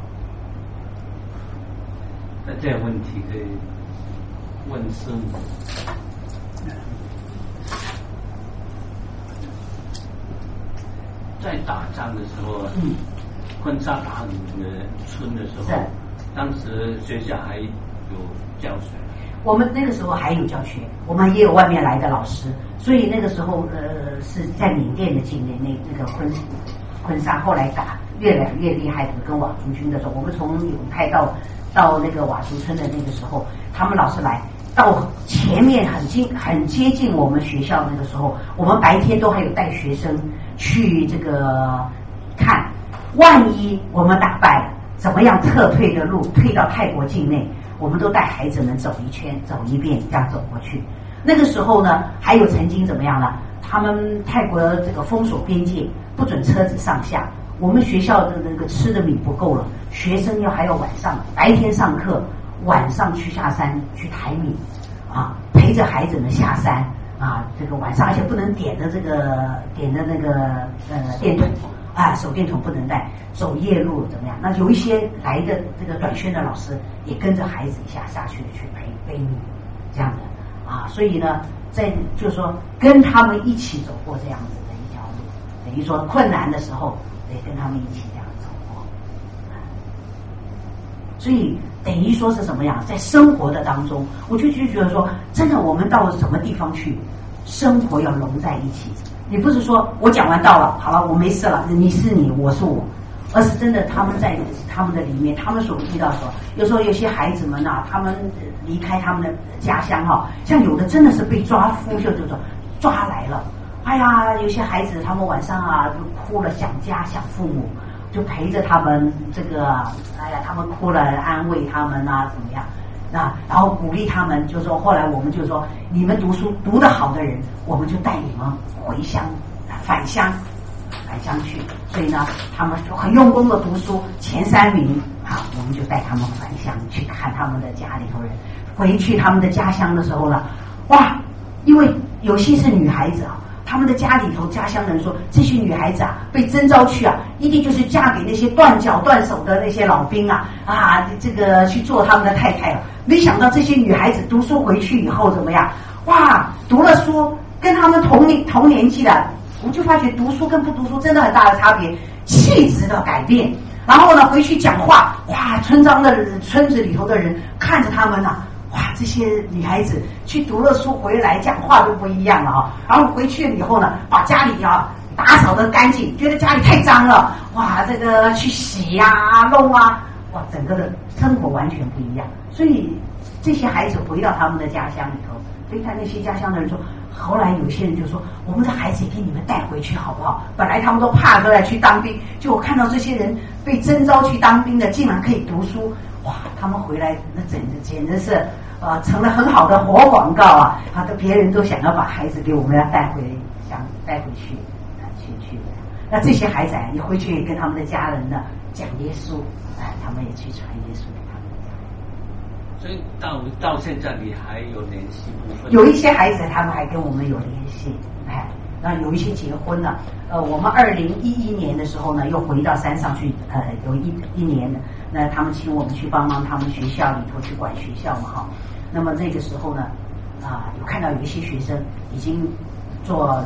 那这个问题可以问师母。在打仗的时候，昆沙打你们村的时候，当时学校还有教学。 我们那个时候还有教学，我们也有外面来的老师，所以那个时候是在缅甸的境内，那个昆沙后来打越来越厉害的，跟佤族军的时候，我们从永泰到那个佤族村的那个时候，他们老师来到前面很接近我们学校那个时候，我们白天都还有带学生去这个看，万一我们打败了，怎么样撤退的路，退到泰国境内，我们都带孩子们走一圈走一遍，这样走过去。那个时候呢，还有曾经怎么样呢？他们泰国这个封锁边界，不准车子上下，我们学校的那个吃的米不够了，学生还要白天上课，晚上去下山去抬米啊，陪着孩子们下山啊，这个晚上而且不能点的那个电筒啊，手电筒不能带，走夜路怎么样？那有一些来的这个短宣的老师也跟着孩子一下下去背米这样的啊，所以呢，就是说跟他们一起走过这样子的一条路，等于说困难的时候得跟他们一起这样走过，所以等于说是什么样？在生活的当中，我就觉得说，真的我们到什么地方去，生活要融在一起。你不是说我讲完道了，好了，我没事了，你是你，我是我，而是真的他们在他们的里面，他们所遇到的，有时候有些孩子们啊，他们离开他们的家乡哈，像有的真的是被抓夫，就这种抓来了，哎呀，有些孩子他们晚上啊就哭了，想家想父母，就陪着他们这个，哎呀，他们哭了，安慰他们啊，怎么样？啊，然后鼓励他们，就说后来我们就说，你们读书读得好的人，我们就带你们回乡、返乡去。所以呢，他们就很用功的读书，前3名啊，我们就带他们返乡去看他们的家里头人。回去他们的家乡的时候呢，哇，因为有些是女孩子啊。他们的家里头，家乡人说，这些女孩子啊，被征召去啊，一定就是嫁给那些断脚断手的那些老兵啊，这个去做他们的太太啊。没想到这些女孩子读书回去以后怎么样？哇，读了书， 跟他们同年纪的，我就发觉读书跟不读书真的很大的差别，气质的改变。然后呢，回去讲话，哇，村子里头的人看着他们啊，哇，这些女孩子去读了书回来讲话都不一样了啊。然后回去了以后呢，把家里啊打扫得干净，觉得家里太脏了，哇，这个去洗啊弄啊，哇，整个的生活完全不一样。所以这些孩子回到他们的家乡里头，对待那些家乡的人说，后来有些人就说，我们的孩子也给你们带回去好不好？本来他们都怕着来去当兵，就我看到这些人被征召去当兵的，竟然可以读书，哇！他们回来那简直是成了很好的活广告啊！别人都想要把孩子给我们要带回去去。那这些孩子也回去跟他们的家人呢讲耶稣，他们也去传耶稣给他们的家人。 所以到现在你还有联系部分？ 有一些孩子他们还跟我们有联系，那有一些结婚了。我们2011年的时候呢，又回到山上去，有一年的，那他们请我们去帮忙他们学校里头去管学校嘛哈。那么那个时候呢，有看到有一些学生已经做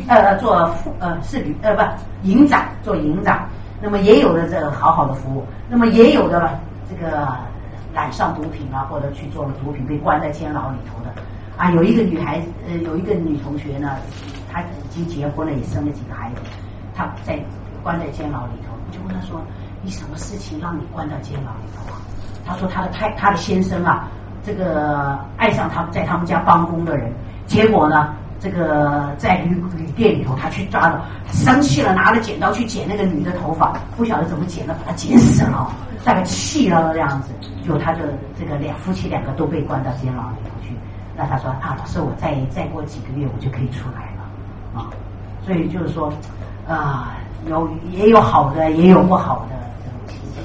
营长，做营长。那么也有的这个好好的服务，那么也有的这个染上毒品啊，或者去做了毒品被关在监牢里头的啊。有一个女孩子，有一个女同学呢，她已经结婚了，也生了几个孩子，她关在监牢里头。我就问她说：“你什么事情让你关到监牢里头啊？”她说：“她的先生啊，这个爱上在他们家帮工的人，结果呢，这个在旅店里头，他去抓了，生气了，拿了剪刀去剪那个女的头发，不晓得怎么剪的，把她剪死了，大概气了这样子，就他就这个夫妻两个都被关到监牢里头去。那他说老师，我再过几个月我就可以出来了啊。所以就是说也有好的，也有不好的这种情形。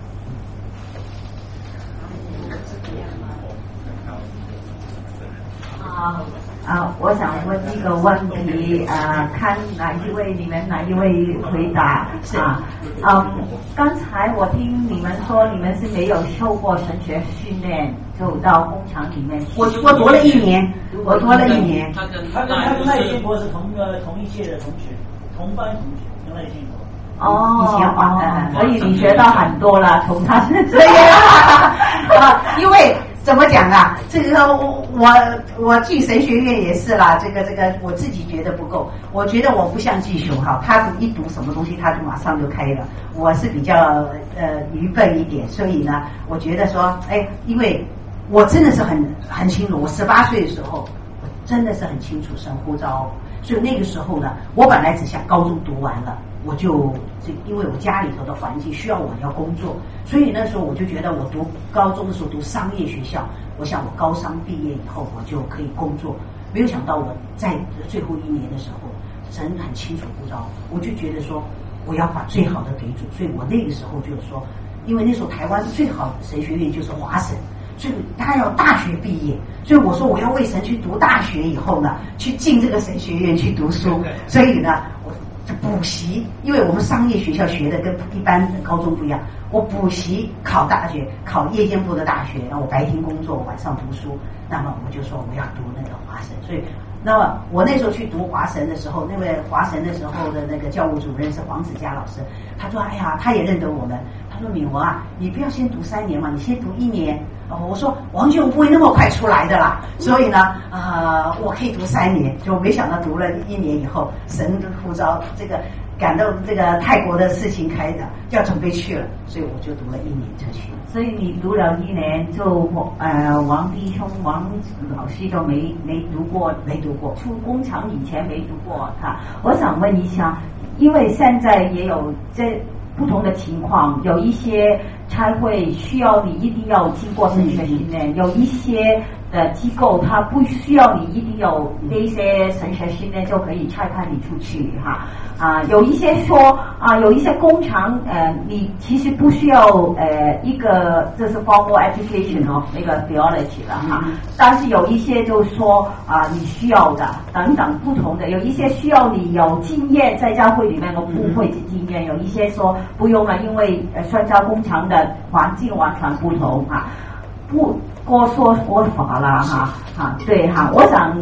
我想问一个问题，看你们哪一位回答刚才我听你们说你们是没有受过神学训练，就到工厂里面。 我读了1年， 他跟赖建国是同一届的同学，同班同学，跟赖建国。 所以你学到很多了，从他是这样因为怎么讲啊？这个我进神学院也是啦，这个我自己觉得不够。我觉得我不像季雄哈，他一读什么东西他就马上就开了。我是比较愚笨一点，所以呢，我觉得说，因为我真的是很清楚，我18岁的时候，我真的是很清楚神呼召，所以那个时候呢，我本来只想高中读完了。因为我家里头的环境需要我要工作，所以那时候我就觉得我读高中的时候读商业学校，我想我高商毕业以后我就可以工作。没有想到我在最后1年的时候，神很清楚呼召，我就觉得说我要把最好的给主，所以我那个时候就是说，因为那时候台湾最好的神学院就是华神，所以他要大学毕业，所以我说我要为神去读大学以后呢，去进这个神学院去读书，所以呢补习，因为我们商业学校学的跟一般高中不一样，我补习考大学，考夜间部的大学，然后我白天工作，晚上读书。那么我就说我要读那个华神，所以那么我那时候去读华神的时候，那位华神的时候的那个教务主任是黄子佳老师，他说他也认得我们，他说敏文啊，你不要先读3年嘛，你先读1年。我说王俊不会那么快出来的啦，所以呢我可以读3年，就没想到读了1年以后，神的呼召这个赶到这个泰国的事情开的，就要准备去了，所以我就读了1年就去了。 所以你读了1年，就王弟兄王老师都没读过，出工厂以前没读过哈。我想问一下，因为现在也有这不同的情况，有一些差会需要你一定要经过神学训练，有一些机构它不需要你一定有那些神学训练就可以差派你出去哈。有一些说有一些工厂你其实不需要一个这是 formal education 那个 theology 的哈，但是有一些就说你需要的等等不同的，有一些需要你有经验在教会里面的不会的经验，有一些说不用了，因为宣教工厂的环境完全不同不多说法啦对我想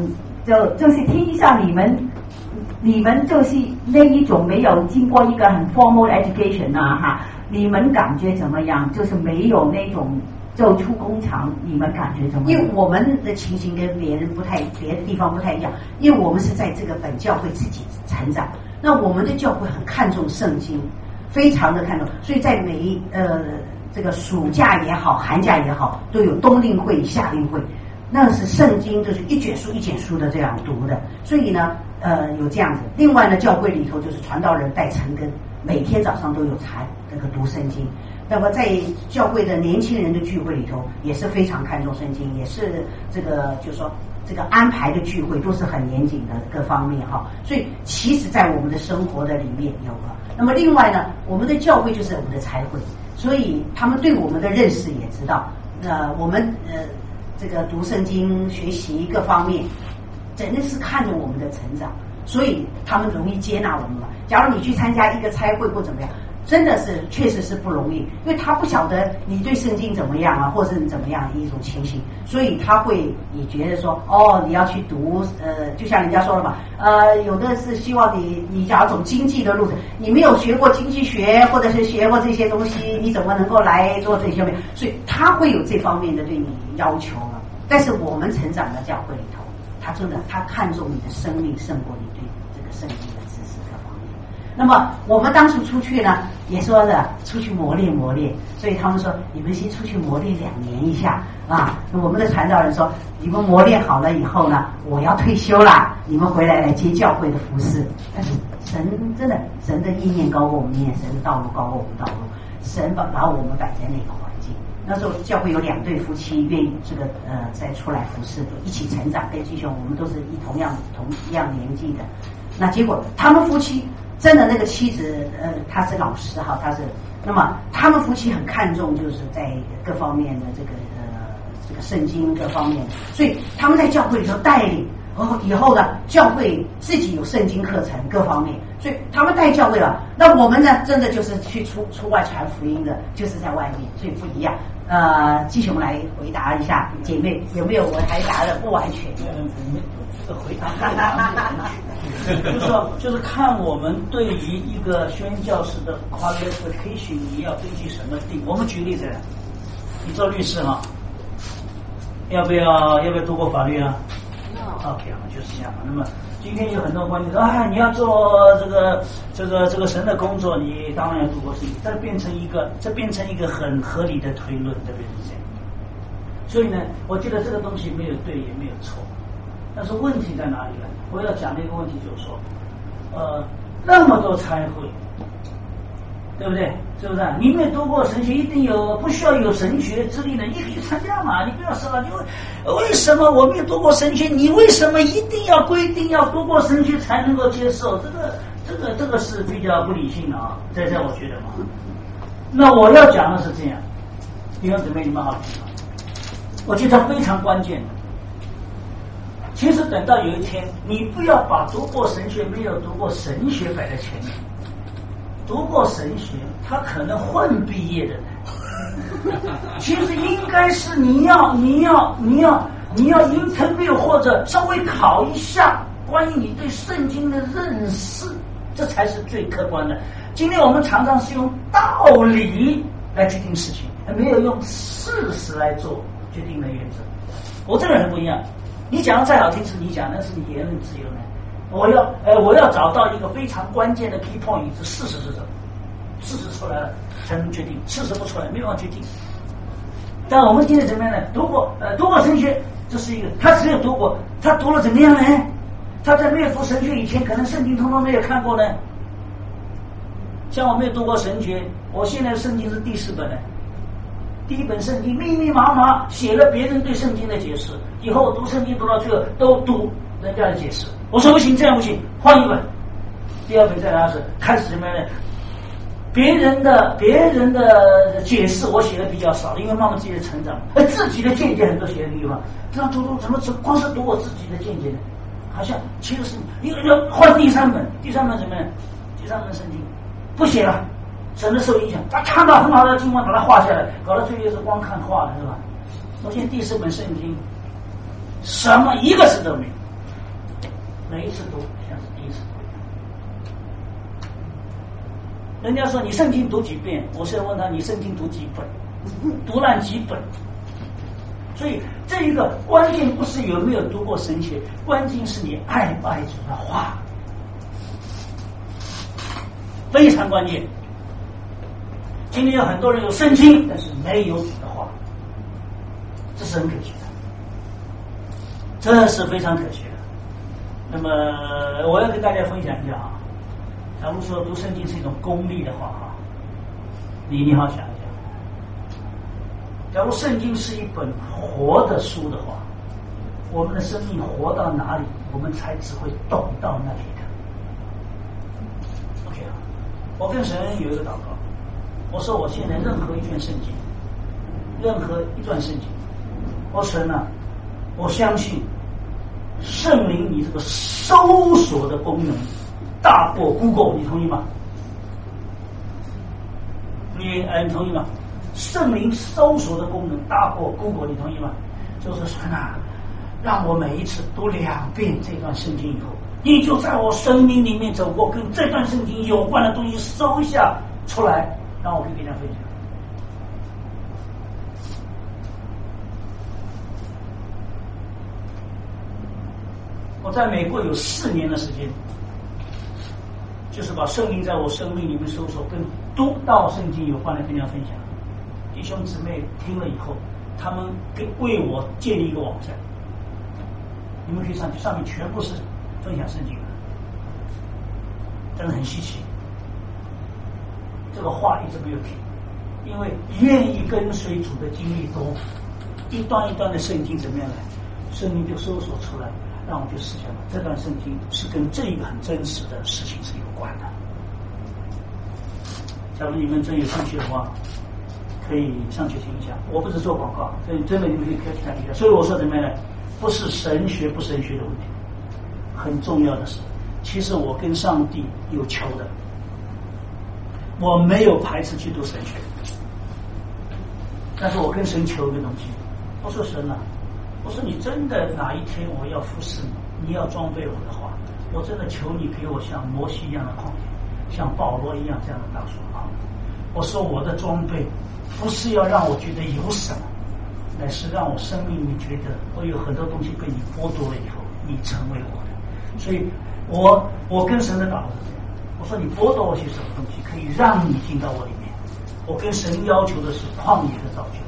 就是听一下你们就是那一种没有经过一个很 formal education 啊哈，你们感觉怎么样？就是没有那种就出工厂，你们感觉怎么样？ 因为我们的情形跟别的地方不太一样，因为我们是在这个本教会自己成长，那我们的教会很看重圣经，非常的看重，所以在每这个暑假也好，寒假也好，都有冬令会、夏令会，那是圣经就是一卷书一卷书的这样读的，所以呢，有这样子。另外呢，教会里头就是传道人带晨更，每天早上都有这个读圣经。那么在教会的年轻人的聚会里头，也是非常看重圣经，也是这个就是说这个安排的聚会都是很严谨的各方面哈。所以其实，在我们的生活的里面有了。那么另外呢，我们的教会就是我们的差会，所以他们对我们的认识也知道。我们这个读圣经、学习各方面，真的是看着我们的成长，所以他们容易接纳我们嘛。假如你去参加一个差会或怎么样，真的是确实是不容易，因为他不晓得你对圣经怎么样啊，或者你怎么样一种情形，所以他会也觉得说，哦，你要去读，就像人家说了嘛，有的是希望你假如走经济的路程，你没有学过经济学，或者是学过这些东西，你怎么能够来做这些？所以他会有这方面的对你要求了。但是我们成长的教会里头，他真的他看重你的生命胜过你对这个圣经的知识各方面。那么我们当初出去呢，也说的出去磨练，所以他们说你们先出去磨练2年一下啊。我们的传道人说，你们磨练好了以后呢，我要退休了，你们回来接教会的服事。但是神真的，神的意念高过我们意念，神的道路高过我们道路，神把我们摆在那个环境。那时候教会有2对夫妻愿意这个再出来服事，一起成长，跟弟兄我们都是同样年纪的。那结果他们夫妻真的那个妻子她是老师哈，那么他们夫妻很看重就是在各方面的这个圣经各方面，所以他们在教会里头带领，以后呢教会自己有圣经课程各方面，所以他们带教会了。那我们呢真的就是去出外传福音的，就是在外面，所以不一样。继续我们来回答一下姐妹，有没有我还答的不完全？ 这个回答就是说，就是看我们对于一个宣教士的 qualification， 你要根据什么定？我们举例子，你做律师哈，要不要读过法律啊？ OK 啊，就是这样。那么今天有很多观点说，你要做这个神的工作，你当然要读过圣经。这变成一个很合理的推论，对不对？这样。所以呢，我觉得这个东西没有对也没有错，但是问题在哪里呢？我要讲的一个问题就是说，那么多差会，对不对？是不是？你没有读过神学，一定不需要有神学资历的，你可以参加嘛，你不要说了。为什么我没有读过神学？你为什么一定要规定要读过神学才能够接受？这个是比较不理性的啊，在这我觉得嘛。那我要讲的是这样，弟兄姊妹，你们好听吗？我觉得非常关键的。其实等到有一天，你不要把读过神学没有读过神学摆在前面。读过神学，他可能混毕业的人。其实应该是你要 interview 或者稍微考一下关于你对圣经的认识，这才是最客观的。今天我们常常是用道理来决定事情，没有用事实来做决定的原则。我这个人不一样，你讲的再好听是你讲，那是你言论自由呢。我要找到一个非常关键的 key point， 是事实是什么？事实出来了才能决定，事实不出来没办法决定。但我们今天怎么样呢？读过神学，这是一个，他只有读过，他读了怎么样呢？他在没有读神学以前，可能圣经通通没有看过呢。像我没有读过神学，我现在圣经是第4本呢。第1本圣经密密麻麻写了别人对圣经的解释，以后读圣经读到最后都读人家的解释。我说不行，这样不行，换1本。第2本再拿是开始什么呢？别人的解释我写的比较少，因为慢慢自己的成长，自己的见解很多写的地方，这样读怎么光是读我自己的见解呢？好像其实是要换第3本，第3本怎么样？第3本圣经不写了，神的受影响，他看到很好的经文把它画下来，搞到最后是光看画的是吧？我现在第4本圣经什么一个字都没有。 每一次读像是第一次读一样。人家说你圣经读几遍，我现在问他你圣经读几本，读烂几本。所以这一个关键不是有没有读过神学，关键是你爱不爱主的话，非常关键。今天有很多人有圣经，但是没有主的话，这是很可惜的，这是非常可惜的。那么我要跟大家分享一下啊，假如说读圣经是一种功利的话啊，你好想一想，假如圣经是一本活的书的话，我们的生命活到哪里，我们才只会动到那里的。OK 啊，我跟神有一个祷告，我说我现在任何一卷圣经，任何一段圣经，我神啊，我相信圣灵你这个搜索的功能大过 Google， 你同意吗？你同意吗？圣灵搜索的功能大过 Google， 你同意吗？就是神啊，让我每一次读2遍这段圣经以后，你就在我生命里面走过跟这段圣经有关的东西搜一下出来，让我跟大家分享。我在美国有4年的时间，就是把圣灵在我生命里面搜索跟读到圣经有关的跟大家分享。弟兄姊妹听了以后，他们为我建立一个网站，你们可以上去，上面全部是分享圣经的，真的很稀奇。这个话一直没有停，因为愿意跟随主的经历多，一段一段的圣经怎么样来，圣灵就搜索出来，让我就思想这段圣经是跟这一个很真实的事情是有关的。假如你们真有兴趣的话，可以上去听一下，我不是做广告，所以真的你们可以去看一下。所以我说怎么样呢？不是神学不神学的问题，很重要的是，其实我跟上帝有求的，我没有排斥去读神学，但是我跟神求一个东西，我说神啊，我说你真的哪一天我要服侍你，你要装备我的话，我真的求你给我像摩西一样的旷野，像保罗一样这样的大树旷野。我说我的装备不是要让我觉得有什么，乃是让我生命里觉得我有很多东西被你剥夺了以后，你成为我的。所以我跟神的祷告是这样，我说你剥夺我些什么东西可以让你进到我里面，我跟神要求的是旷野的造就。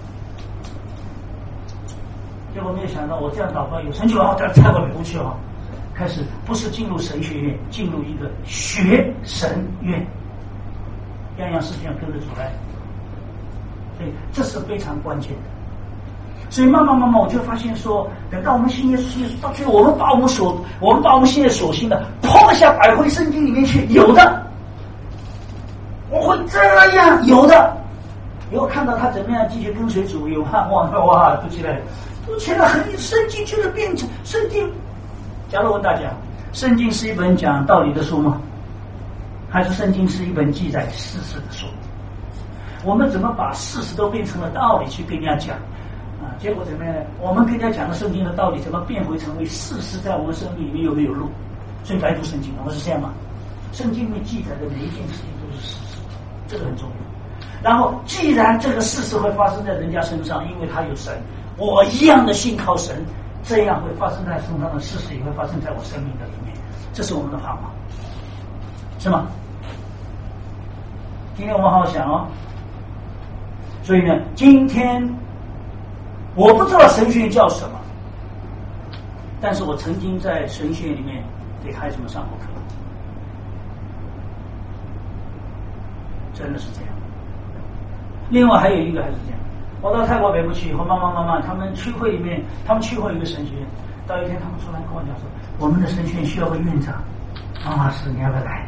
结果没有想到我这样祷告有神就好，但太过了不去了，开始不是进入神学院，进入一个学神院，样样事情要跟着主来，所以这是非常关键的。所以慢慢我就发现说，等到我们信耶稣，到最后我们把我们现在所信的抛下摆回圣经里面去，有的我会这样，有的以后看到他怎么样继续跟随主，有盼望，哇，读起来很圣经就是变成圣经。假如问大家，圣经是一本讲道理的书吗？还是圣经是一本记载事实的书？我们怎么把事实都变成了道理去跟人家讲啊？结果怎么样呢？我们跟人家讲的圣经的道理怎么变回成为事实，在我们生命里面有没有路？所以来读圣经，我是这样嘛？圣经里面记载的每一件事情都是事实，这个很重要。然后既然这个事实会发生在人家身上，因为他有神，我一样的信靠神，这样会发生在身上的事实也会发生在我生命的里面，这是我们的盼望，是吗？今天我们好好想哦。所以呢，今天我不知道神学院叫什么，但是我曾经在神学院里面给孩子们上过课，真的是这样。另外还有一个还是这样，我到泰国北部去以后，慢慢，他们区会里面，他们区会有一个神学院，到一天他们出来跟我讲说，我们的神学院需要个院长，王老师你要不要来？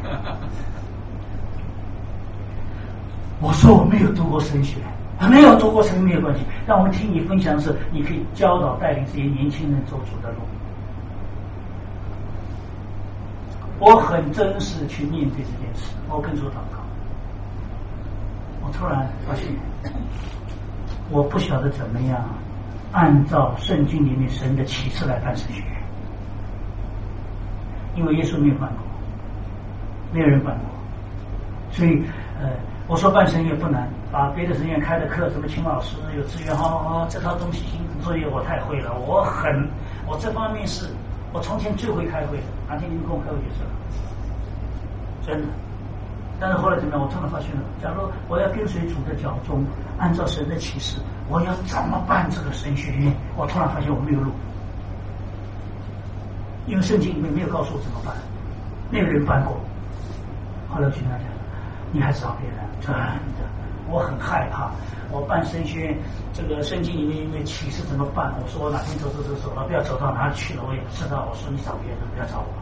我说我没有读过神学，没有读过神没有关系，让我们听你分享的时候，你可以教导带领这些年轻人走主的路。我很真实去面对这件事，我跟主祷告。我突然发现，我不晓得怎么样按照圣经里面神的启示来办神学院。 因为耶稣没有办过，没有人办过，所以我说办神学不难，把别的神学开的课，什么秦老师有资源，这套东西行政作业我太会了，我这方面是我从前最会开会的，哪天你们跟我开会就知道，真的。但是后来怎么样？我突然发现了，假如我要跟随主的脚踪，按照神的启示，我要怎么办这个神学院？我突然发现我没有路，因为圣经里面没有告诉我怎么办，没有人办过。后来我去跟他讲，你还找别人？真的，我很害怕。我办神学院，这个圣经里面因为启示怎么办？我说我哪天走了，不要走到哪里去了，我也不知道。我说你找别人，不要找我。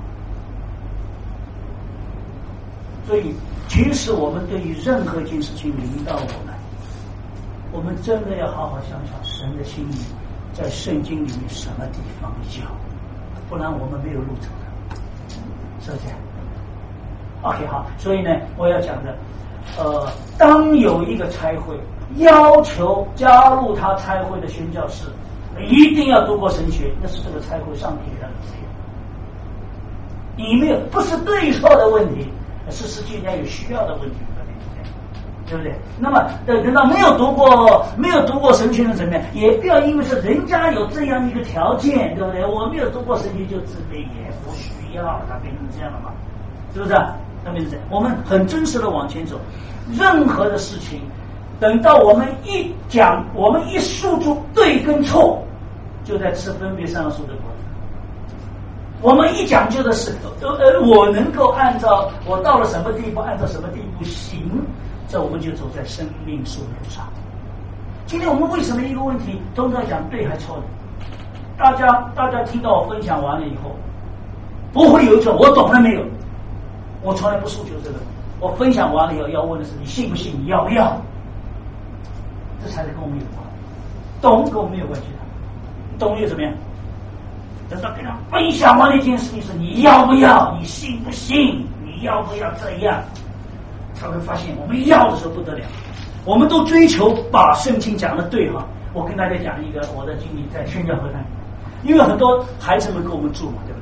所以，其实我们对于任何一件事情临到我们真的要好好想想神的心意在圣经里面什么地方要，不然我们没有路走的，是不是这样 ？OK， 好，所以呢，我要讲的，当有一个差会要求加入他差会的宣教士，一定要读过神学，那是这个差会上帝给他的自由，你没有不是对错的问题。是实际上有需要的问题，对不对？那么等到没有读过神学的怎么样？也不要因为是人家有这样一个条件，对不对？我没有读过神学就自卑，也不需要，它变成这样了嘛？是不是？它变成这样。我们很真实的往前走，任何的事情，等到我们一讲，我们一述出对跟错，就在吃分别善恶树的果子。我们一讲究的是，我能够按照我到了什么地步，按照什么地步行，这我们就走在生命树路上。今天我们为什么一个问题都在讲对还错的？大家听到我分享完了以后，不会有一种我懂了没有？我从来不诉求这个。我分享完了以后要问的是你信不信，你要不要？这才是跟我们有关，懂跟我们没有关系的，懂又怎么样？等到跟他分享完的一件事情是你要不要，你信不信，你要不要这样，才会发现我们要的时候不得了。我们都追求把圣经讲的对哈。我跟大家讲一个我的经历，在宣教会谈，因为很多孩子们跟我们住嘛，对不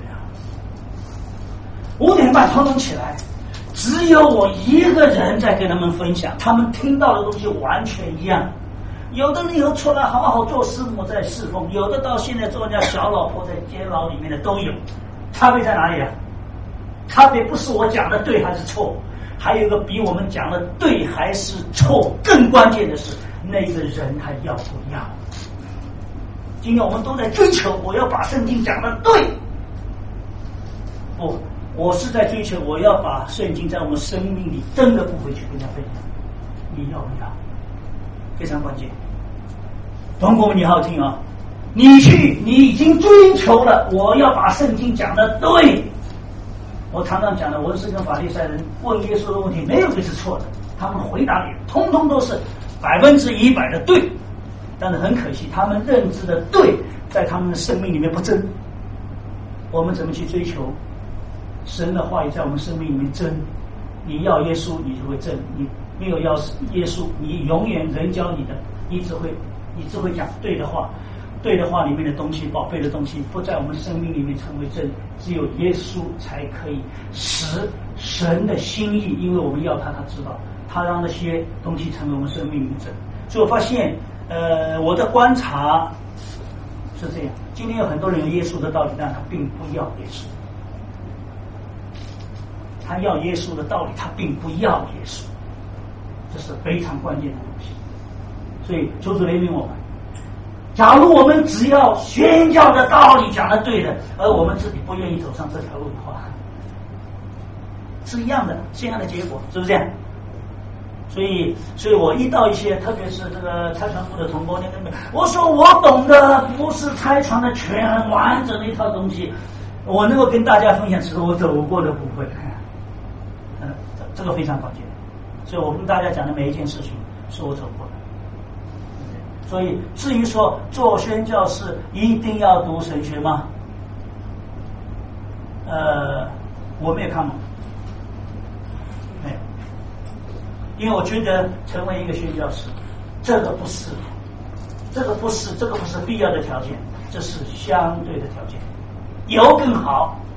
对？5点半通通起来，只有我一个人在跟他们分享，他们听到的东西完全一样。有的人以后出来好好做师母在侍奉，有的到现在做人家小老婆在监牢里面的都有。差别在哪里啊？差别不是我讲的对还是错，还有一个比我们讲的对还是错更关键的是那个人他要不要。今天我们都在追求我要把圣经讲的对，不，我是在追求我要把圣经在我们生命里真的不回去跟人家分享。你要不要？非常关键。同工们你好好听啊，你已经追求了我要把圣经讲的对。我常常讲的，文士跟法利赛人问耶稣的问题没有一个是错的，他们回答里通通都是100%的对。但是很可惜他们认知的对在他们的生命里面不真。我们怎么去追求神的话语在我们生命里面真？你要耶稣你就会真，你没有要耶稣你永远人教你的，你只会讲对的话，对的话里面的东西，宝贝的东西不在我们生命里面成为真，只有耶稣才可以使神的心意，因为我们要他知道，他让那些东西成为我们生命里面真。所以我发现我的观察是这样，今天有很多人有耶稣的道理，但他并不要耶稣。他要耶稣的道理，他并不要耶稣，这是非常关键的东西。所以求主怜悯我们，假如我们只要宣教的道理讲的对的，而我们自己不愿意走上这条路的话，是一样的结果，是不是这样？所以我遇到一些，特别是这个拆船部的同工，我说我懂的不是拆船的全完整的一套东西，我能够跟大家分享，是我走过的不会。这个非常关键，所以我跟大家讲的每一件事情是我走过的。所以至于说做宣教士一定要读神学吗？我没有看嘛，没有，因为我觉得成为一个宣教士，这个不是必要的条件，这是相对的条件，有更好，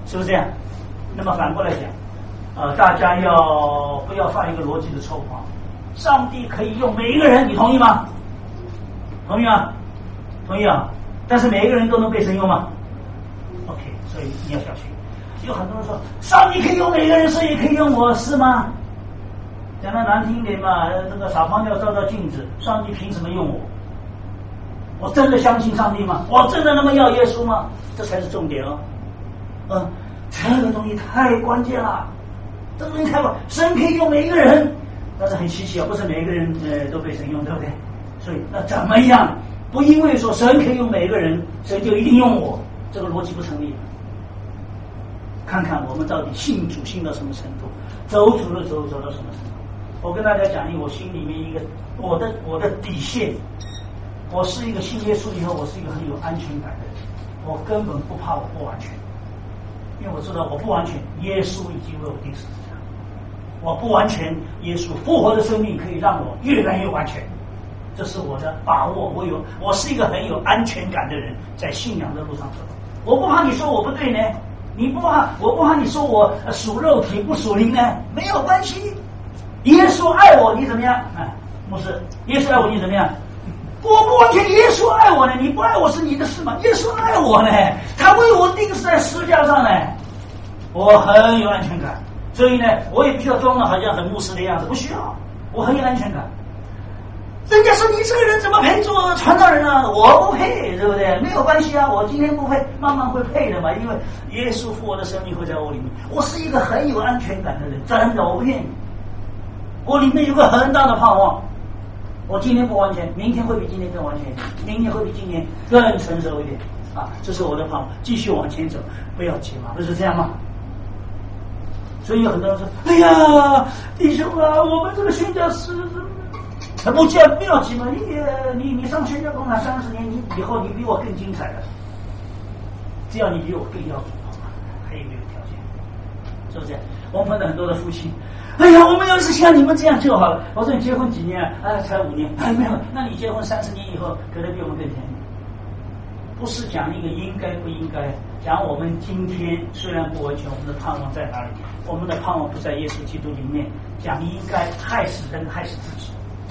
是不是这样？那么反过来讲，大家不要犯一个逻辑的错误啊！上帝可以用每一个人，你同意吗？同意吗？同意啊！但是每一个人都能被神用吗 ？OK， 所以你要小心。有很多人说，上帝可以用每个人，所以也可以用我，是吗？讲得难听一点嘛，这个傻胖要照照镜子，上帝凭什么用我？我真的相信上帝吗？我真的那么要耶稣吗？这才是重点哦。这个东西太关键了，这个东西太关键。神可以用每一个人，但是很稀奇啊，不是每一个人都被神用，对不对？所以那怎么样？不因为说神可以用每一个人，神就一定用我，这个逻辑不成立。看看我们到底信主信到什么程度，走主的走到什么程度。我跟大家讲我心里面一个我的底线。我是一个信耶稣以后，我是一个很有安全感的人，我根本不怕我不完全，因为我知道我不完全，耶稣已经为我定十字架，我不完全，耶稣复活的生命可以让我越来越完全，这是我的把握。我是一个很有安全感的人，在信仰的路上走。我不怕你说我不对呢，我不怕你说我属肉体不属灵呢，没有关系。耶稣爱我，你怎么样？牧师，耶稣爱我，你怎么样？我不完全，耶稣爱我呢，你不爱我是你的事嘛。耶稣爱我呢，他为我钉死在十字架上呢，我很有安全感。所以呢，我也不需要装的好像很牧师的样子，不需要，我很有安全感。人家说你这个人怎么配做传道人啊？我不配，对不对？没有关系啊，我今天不配，慢慢会配的嘛。因为耶稣复活的生命会在我里面，我是一个很有安全感的人，真的，我不骗你。我里面有个很大的盼望。我今天不完全，明天会比今天更完全一点，明天会比今年更成熟一点啊！这是我的盼望，继续往前走，不要急嘛，不是这样吗？所以有很多人说：“哎呀，弟兄啊，我们这个宣教师不要急嘛，你上宣教工厂30年，你以后你比我更精彩了，只要你比我更要主，还有没有条件？是不是？我们碰到很多的夫妻。”哎呀，我们要是像你们这样就好了。我说你结婚几年啊？才5年。没有，那你结婚30年以后，可能比我们更甜蜜。不是讲一个应该不应该，讲我们今天虽然不完全，我们的盼望在哪里？我们的盼望不在耶稣基督里面。讲应该害死人，害死自己。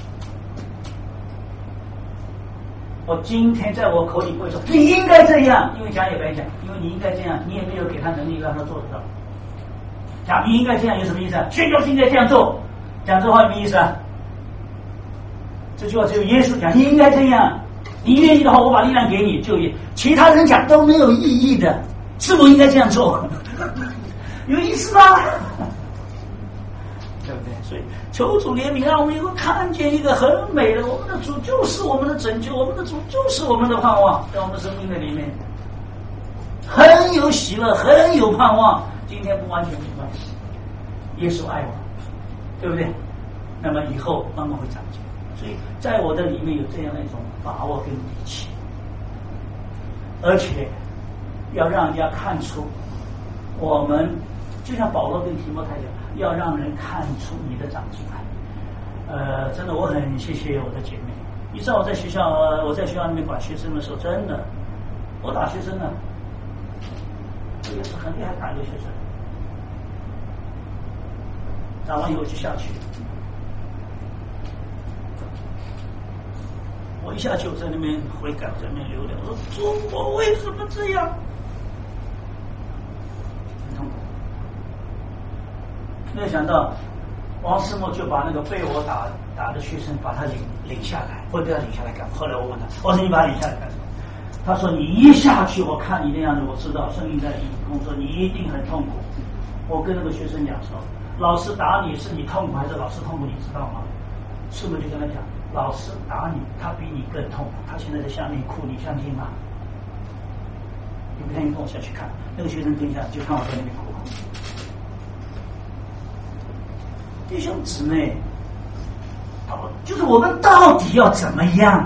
我今天在我口里不会说你应该这样，因为讲也白讲，因为你应该这样，你也没有给他能力让他做得到。讲你应该这样有什么意思啊？宣教士应该这样做，讲这话有什么意思啊？这句话只有耶稣讲，你应该这样，你愿意的话，我把力量给你就业。其他人讲都没有意义的，是否应该这样做？有意思吗？对不对？所以求主怜悯，让我们能够看见一个很美的，我们的主就是我们的拯救，我们的主就是我们的盼望，在我们生命的里面，很有喜乐，很有盼望。今天不完全没关系，耶稣爱我，对不对？那么以后慢慢会长进，所以在我的里面有这样的一种把握跟底气，而且要让人家看出我们，就像保罗跟提摩太讲，要让人看出你的长进来。真的，我很谢谢我的姐妹。你知道我在学校里面管学生的时候，真的，我打学生呢，这也是很厉害打一个学生。打完以后就下去，我一下去我在那边悔改，在那边流泪，我说中国为什么这样？很痛苦。没有想到王世默就把那个被我打的学生把他领下来，或者不要领下来干嘛？后来我问他，我说你把他领下来干什么？他说你一下去，我看你那样子，我知道生命在你工作，你一定很痛苦。我跟那个学生讲说，老师打你是你痛苦还是老师痛苦，你知道吗？师母就跟他讲，老师打你，他比你更痛苦，他现在在下面哭，你相信吗？你不相信跟我下去看，那个学生跟下就看我在那边哭。弟兄姊妹，就是我们到底要怎么样？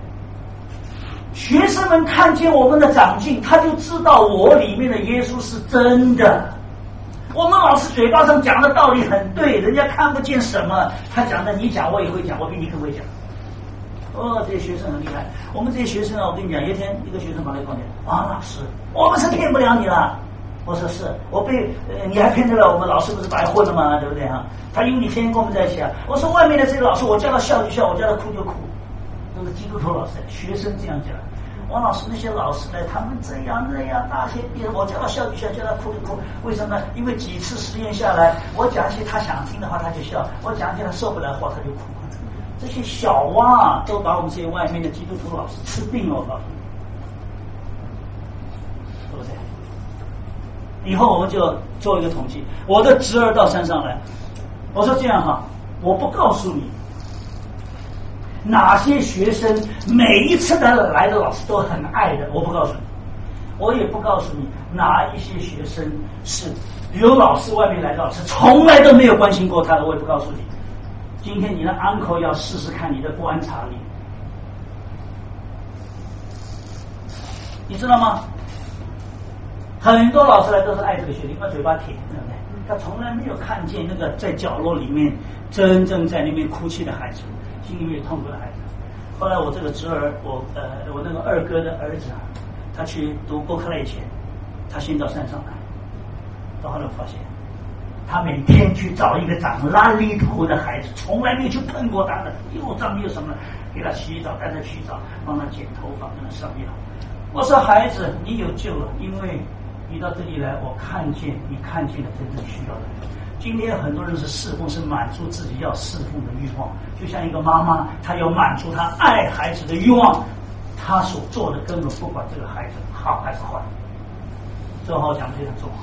学生们看见我们的长进，他就知道我里面的耶稣是真的。我们老师嘴巴上讲的道理很对，人家看不见什么，他讲的你讲我也会讲，我比你更会讲。这些学生很厉害。我们这些学生啊，我跟你讲，有一天一个学生跑来跟我讲，王老师，我们是骗不了你了， 我说是，我被你还骗得了我们老师不是白混了吗？对不对啊？他因为你天天跟我们在一起啊。我说外面的这个老师，我叫他笑就笑，我叫他哭就哭。都是基督徒老师，学生这样讲。王老师那些老师呢，他们这样那样，大学毕业，我叫他笑就笑，叫他哭就哭。为什么？因为几次实验下来，我讲一些他想听的话他就笑，我讲一些他受不了的话他就哭。这些小蛙都把我们这些外面的基督徒老师吃病了，我告诉你，对不对？以后我们就做一个统计，我的侄儿到山上来，我说这样哈，我不告诉你哪些学生每一次的来的老师都很爱的，我不告诉你，我也不告诉你哪一些学生是有老师外面来的老师从来都没有关心过他的，我也不告诉你。今天你的 uncle 要试试看你的观察力，你知道吗？很多老师来都是爱这个学历，把嘴巴甜，对不对？他从来没有看见那个在角落里面真正在那边哭泣的孩子，心里面痛苦的孩子。后来我这个侄儿，我那个二哥的儿子，他去读伯克利以前，他先到山上来，到后来我发现。他每天去找一个长垃圾头的孩子，从来没去碰过他的，又脏又什么，给他洗澡，带他去澡，帮他剪头发，跟他上药。我说孩子，你有救了，因为你到这里来，我看见你看见了真正需要的人。今天很多人是侍奉，是满足自己要侍奉的欲望，就像一个妈妈，她要满足她爱孩子的欲望，她所做的根本不管这个孩子好还是坏。这话讲得非常重要。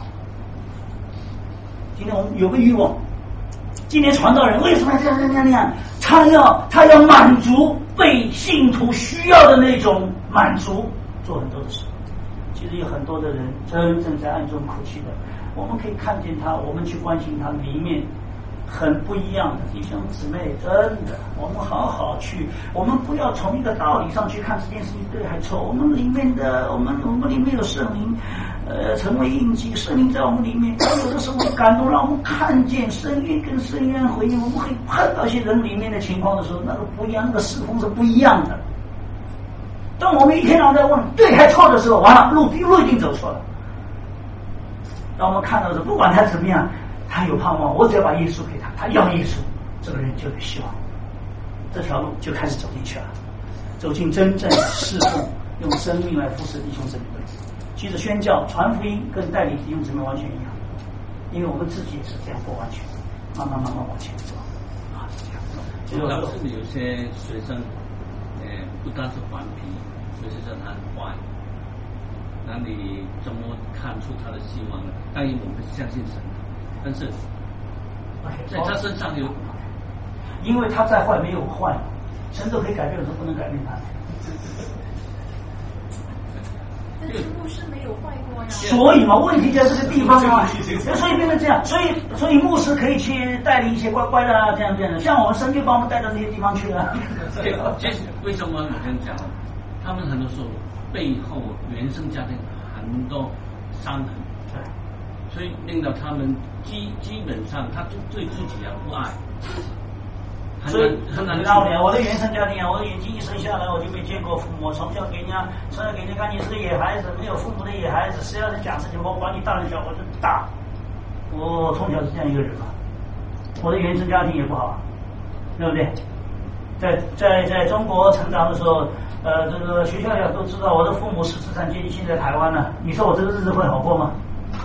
今天我们有个欲望，今天传道人为什么要这样那样？他要满足被信徒需要的那种满足，做很多的事。其实有很多的人真正在暗中哭泣的，我们可以看见他，我们去关心他，里面很不一样的弟兄姊妹，真的，我们好好去，我们不要从一个道理上去看这件事情对还错。我们里面的，我们里面有圣灵。成为印记，圣灵在我们里面，有的时候感动，让我们看见深渊跟深渊回应。我们可以碰到一些人里面的情况的时候，那个不一样，那个侍奉是不一样的。当我们一天到晚在问对还错的时候，完了路一定走错了。当我们看到的时候，不管他怎么样，他有盼望，我只要把耶稣给他，他要耶稣，这个人就有希望，这条路就开始走进去了，走进真正侍奉，用生命来服侍弟兄姊妹。其实宣教、传福音跟带领弟兄姊妹完全一样，因为我们自己也是这样不完全，慢慢往前走啊，是这样。 其实老师有些学生，不但是顽皮，有些人他很坏，那你怎么看出他的希望呢？当然我们相信神，但是在他身上有， 因为他再坏没有坏，神都可以改变，都不能改变他。 但是牧师没有坏过呀。 所以嘛，问题在这个地方啊，所以变成这样，所以牧师可以去带领一些乖乖的啊，这样的，像我们神就把我们带到那些地方去了。 其实为什么我跟你讲，他们很多时候背后原生家庭很多伤痕，所以令到他们基本上他对自己不爱。 所以很难道理。我的原生家庭啊，我的眼睛一生下来我就没见过父母，从小给人家看你是个野孩子，没有父母的野孩子，谁要是讲事情，我管你大人小我就打。我从小是这样一个人嘛，我的原生家庭也不好，对不对？在中国成长的时候，这个学校里都知道我的父母是资产阶级，现在台湾了，你说我这个日子会好过吗？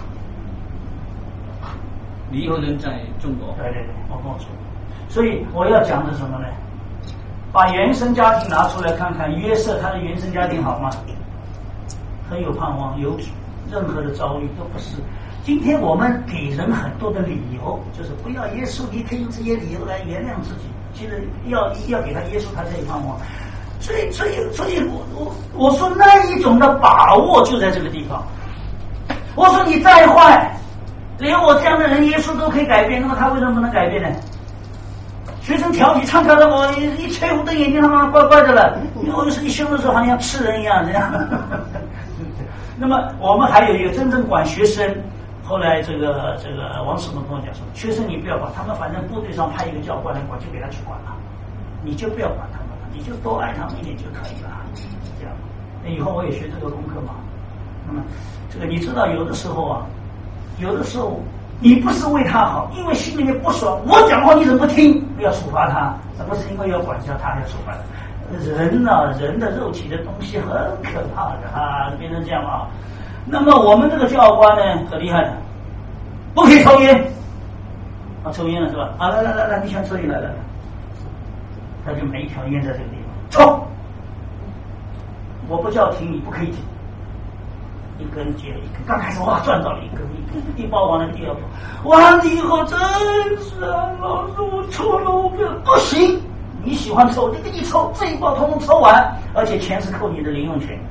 你一个人在中国， 对，我跟我说。所以我要讲的什么呢？把原生家庭拿出来看看，约瑟他的原生家庭好吗？很有盼望，有任何的遭遇都不是。今天我们给人很多的理由，就是不要耶稣，你可以用这些理由来原谅自己。其实要给他耶稣，他才有盼望。所以我说那一种的把握就在这个地方。我说你再坏，连我这样的人，耶稣都可以改变，那么他为什么不能改变呢？学生调皮唱跳的我一吹红灯眼睛，他妈怪怪的了。我就是一凶的时候，好像吃人一样这样。那么我们还有一个真正管学生。后来这个王师傅跟我讲说，学生你不要管他们，反正部队上派一个教官来管，就给他去管了，你就不要管他们了，你就多爱他们一点就可以了。这样，以后我也学这个功课嘛。那么这个你知道，有的时候啊， 有的时候你不是为他好，因为心里面不爽，我讲话你怎么不听？要处罚他，不是因为要管教他，要处罚他。人啊，人的肉体的东西很可怕的啊，变成这样啊。那么我们这个教官呢，可厉害了，不可以抽烟啊，抽烟了是吧？啊，来，你想抽烟来，他就买一条烟在这个地方抽，我不叫停，你不可以停。一根接了一根，刚开始哇赚到了一根，一包完了第二包，完了以后真是啊，老师我抽了我不行，你喜欢抽你给你抽，这一包统统抽完，而且钱是扣你的零用钱。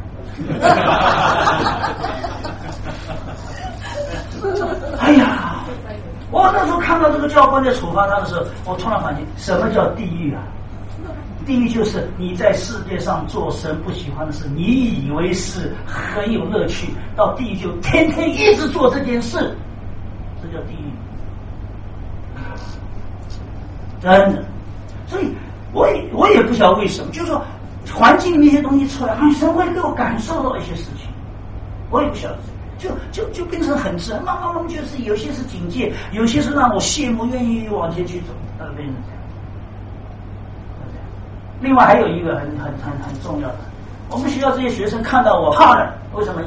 哎呀，我那时候看到这个教官在处罚他的时候，我突然发现什么叫地狱啊？地狱就是你在世界上做神不喜欢的事，你以为是很有乐趣，到地狱就天天一直做这件事，这叫地狱。真的，所以我也不晓得为什么，就是说环境里面一些东西出来，好像神会给我感受到一些事情，我也不晓得。就变成很自然，慢慢就是有些是警戒，有些是让我羡慕，愿意往前去走，变成这样。另外还有一个很重要的，我们学校这些学生看到我怕了，为什么？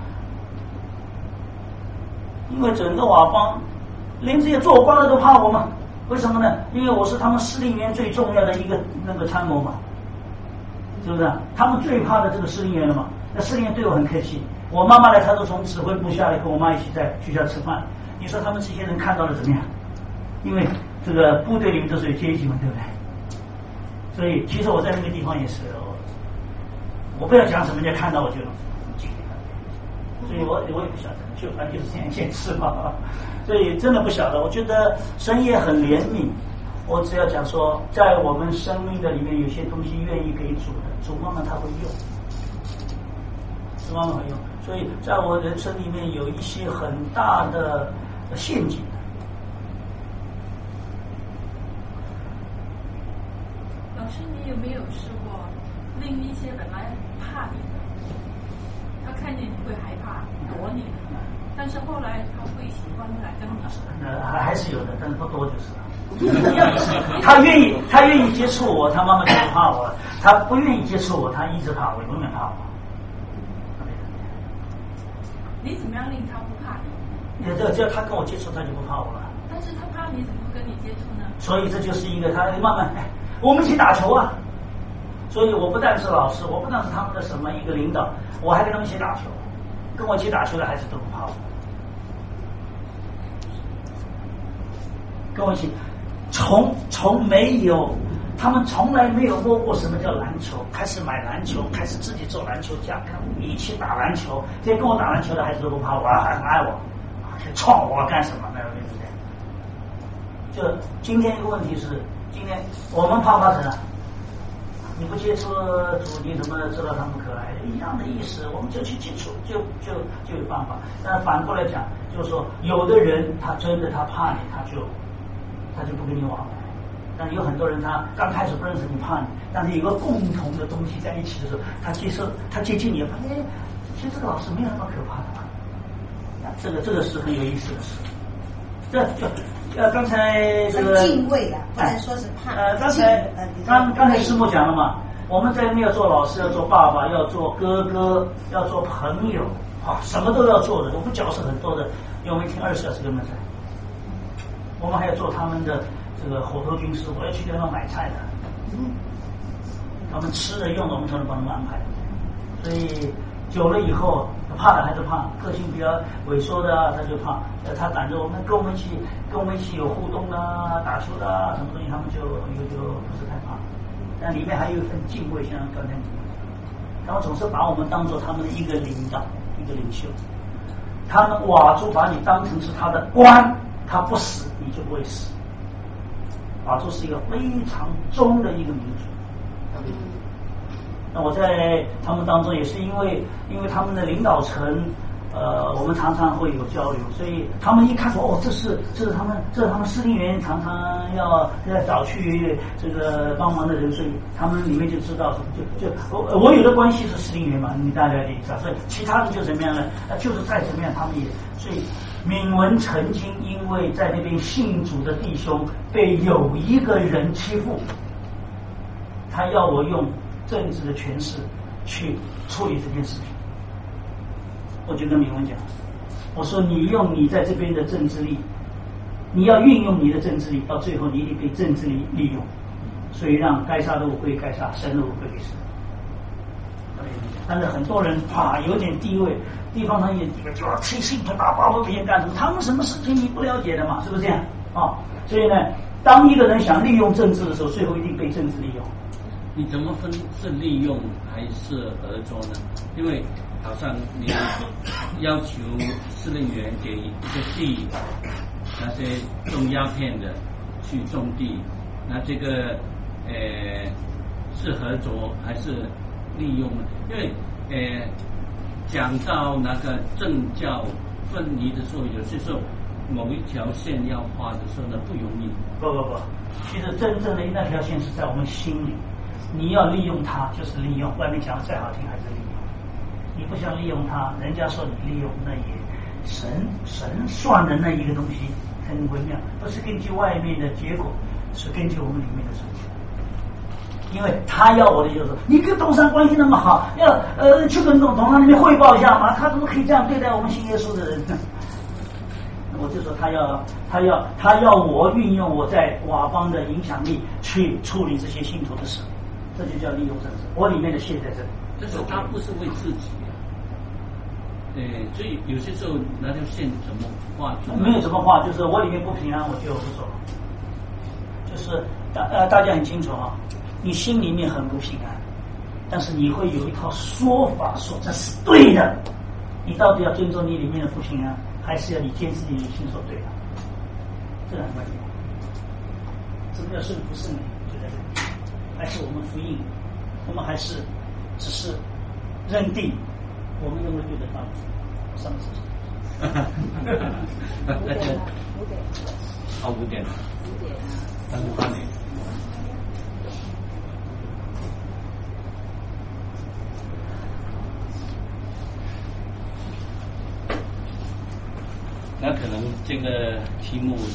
因为整个瓦邦连这些做官的都怕我嘛。为什么呢？因为我是他们司令员最重要的一个那个参谋嘛，是不是？他们最怕的这个司令员了嘛。那司令员对我很客气，我妈妈来，他都从指挥部下来跟我妈一起在学校吃饭。你说他们这些人看到了怎么样？因为这个部队里面都是有阶级嘛，对不对？所以其实我在那个地方也是，我不要讲什么，人家看到我就敬礼他，所以我也不晓得，就反正就是这样一件事嘛。所以真的不晓得，我觉得神也很怜悯。我只要讲说，在我们生命的里面，有些东西愿意给主的，主慢慢他会用，主慢慢会用。所以在我人生里面有一些很大的陷阱。 老师，你有没有试过令一些本来怕你的，他看见你会害怕躲你的，但是后来他会喜欢来跟你说？ 还是有的，但是不多就是了。他愿意接触我，他慢慢就不怕我；他不愿意接触我，他一直怕我，永远怕我。 你怎么样令他不怕你？ 只要他跟我接触，他就不怕我了。 但是他怕你，怎么不跟你接触呢？ 所以这就是一个他慢慢，我们一起打球啊。所以我不但是老师，我不但是他们的什么一个领导，我还跟他们一起打球。跟我一起打球的孩子都不怕我。跟我一起，从没有，他们从来没有摸过什么叫篮球，开始买篮球，开始自己做篮球架，跟我一起打篮球。这些跟我打篮球的孩子都不怕我，还很爱我，撞我干什么？没有对不对？就今天一个问题是，今天我们怕神啊？你不接触主，你怎么知道他们可爱？一样的意思，我们就去接触，就有办法。但反过来讲，就是说，有的人他真的他怕你，他就不跟你往来。但有很多人他刚开始不认识你，怕你，但是有个共同的东西在一起的时候，他接近你，发现其实这个老师没有那么可怕的嘛。这个是很有意思的事。刚才这个敬畏啊，不能说是怕。 刚才师母讲了嘛，我们在那边要做老师，要做爸爸，要做哥哥，要做朋友，什么都要做的。我们角色很多的，因为我们一天20小时跟他们在。我们还要做他们的这个火头军师，我要去给他们买菜的。他们吃的用的，我们才能帮他们安排。所以久了以后，怕的还是怕，个性比较萎缩的他就怕，他赶着我们跟我们一起有互动啊，打球的啊，什么东西他们就不是太怕。但里面还有一份敬畏，像刚才你们，他们总是把我们当作他们的一个领导、一个领袖。他们瓦族把你当成是他的官，他不死你就不会死。瓦族是一个非常忠的一个民族。那我在他们当中也是因为他们的领导层，我们常常会有交流，所以他们一看说这是他们司令员常常要找去这个帮忙的人，所以他们里面就知道我有的关系是司令员嘛，你大概也知道，所以其他人就怎么样呢？就是再怎么样他们也，所以敏文曾经因为在那边信主的弟兄被有一个人欺负，他要我用政治的权势去处理这件事情。我就跟敏文讲，我说你用你在这边的政治力，你要运用你的政治力，到最后你一定被政治力利用，所以让该杀的我归该杀，神的我归给神。但是很多人有点地位，地方上也就要替信徒打抱不平干什么？他们什么事情你不了解的嘛，是不是这样所以呢，当一个人想利用政治的时候，最后一定被政治利用。 你怎么分是利用还是合作呢？因为好像你要求司令员给一个地，那些种鸦片的去种地，那这个是合作还是利用呢？因为讲到那个政教分离的时候，有些时候某一条线要画的时候呢，不容易。 不，其实真正的那条线是在我们心里。你要利用它，就是利用。外面讲的再好听，还是利用。你不想利用它，人家说你利用，那也神算的那一个东西很微妙，不是根据外面的结果，是根据我们里面的东西。因为他要我的就是，你跟董事长关系那么好，要去跟董事长那边汇报一下嘛，他怎么可以这样对待我们信耶稣的人呢？我就说他要我运用我在瓦邦的影响力去处理这些信徒的事，这就叫利用政治。我里面的线在这里， 但是他不是为自己所以有些时候那条线怎么画出来？ 没有怎么画，就是我里面不平安，我就不走了。就是大家很清楚你心里面很不平安，但是你会有一套说法说这是对的，你到底要尊重你里面的不平安，还是要你坚持你的心说对的？这很关键。什么叫顺服圣灵？就在这里。还是我们福音，我们还是只是认定我们认为对的道理。上次 5点38年。那可能这个题目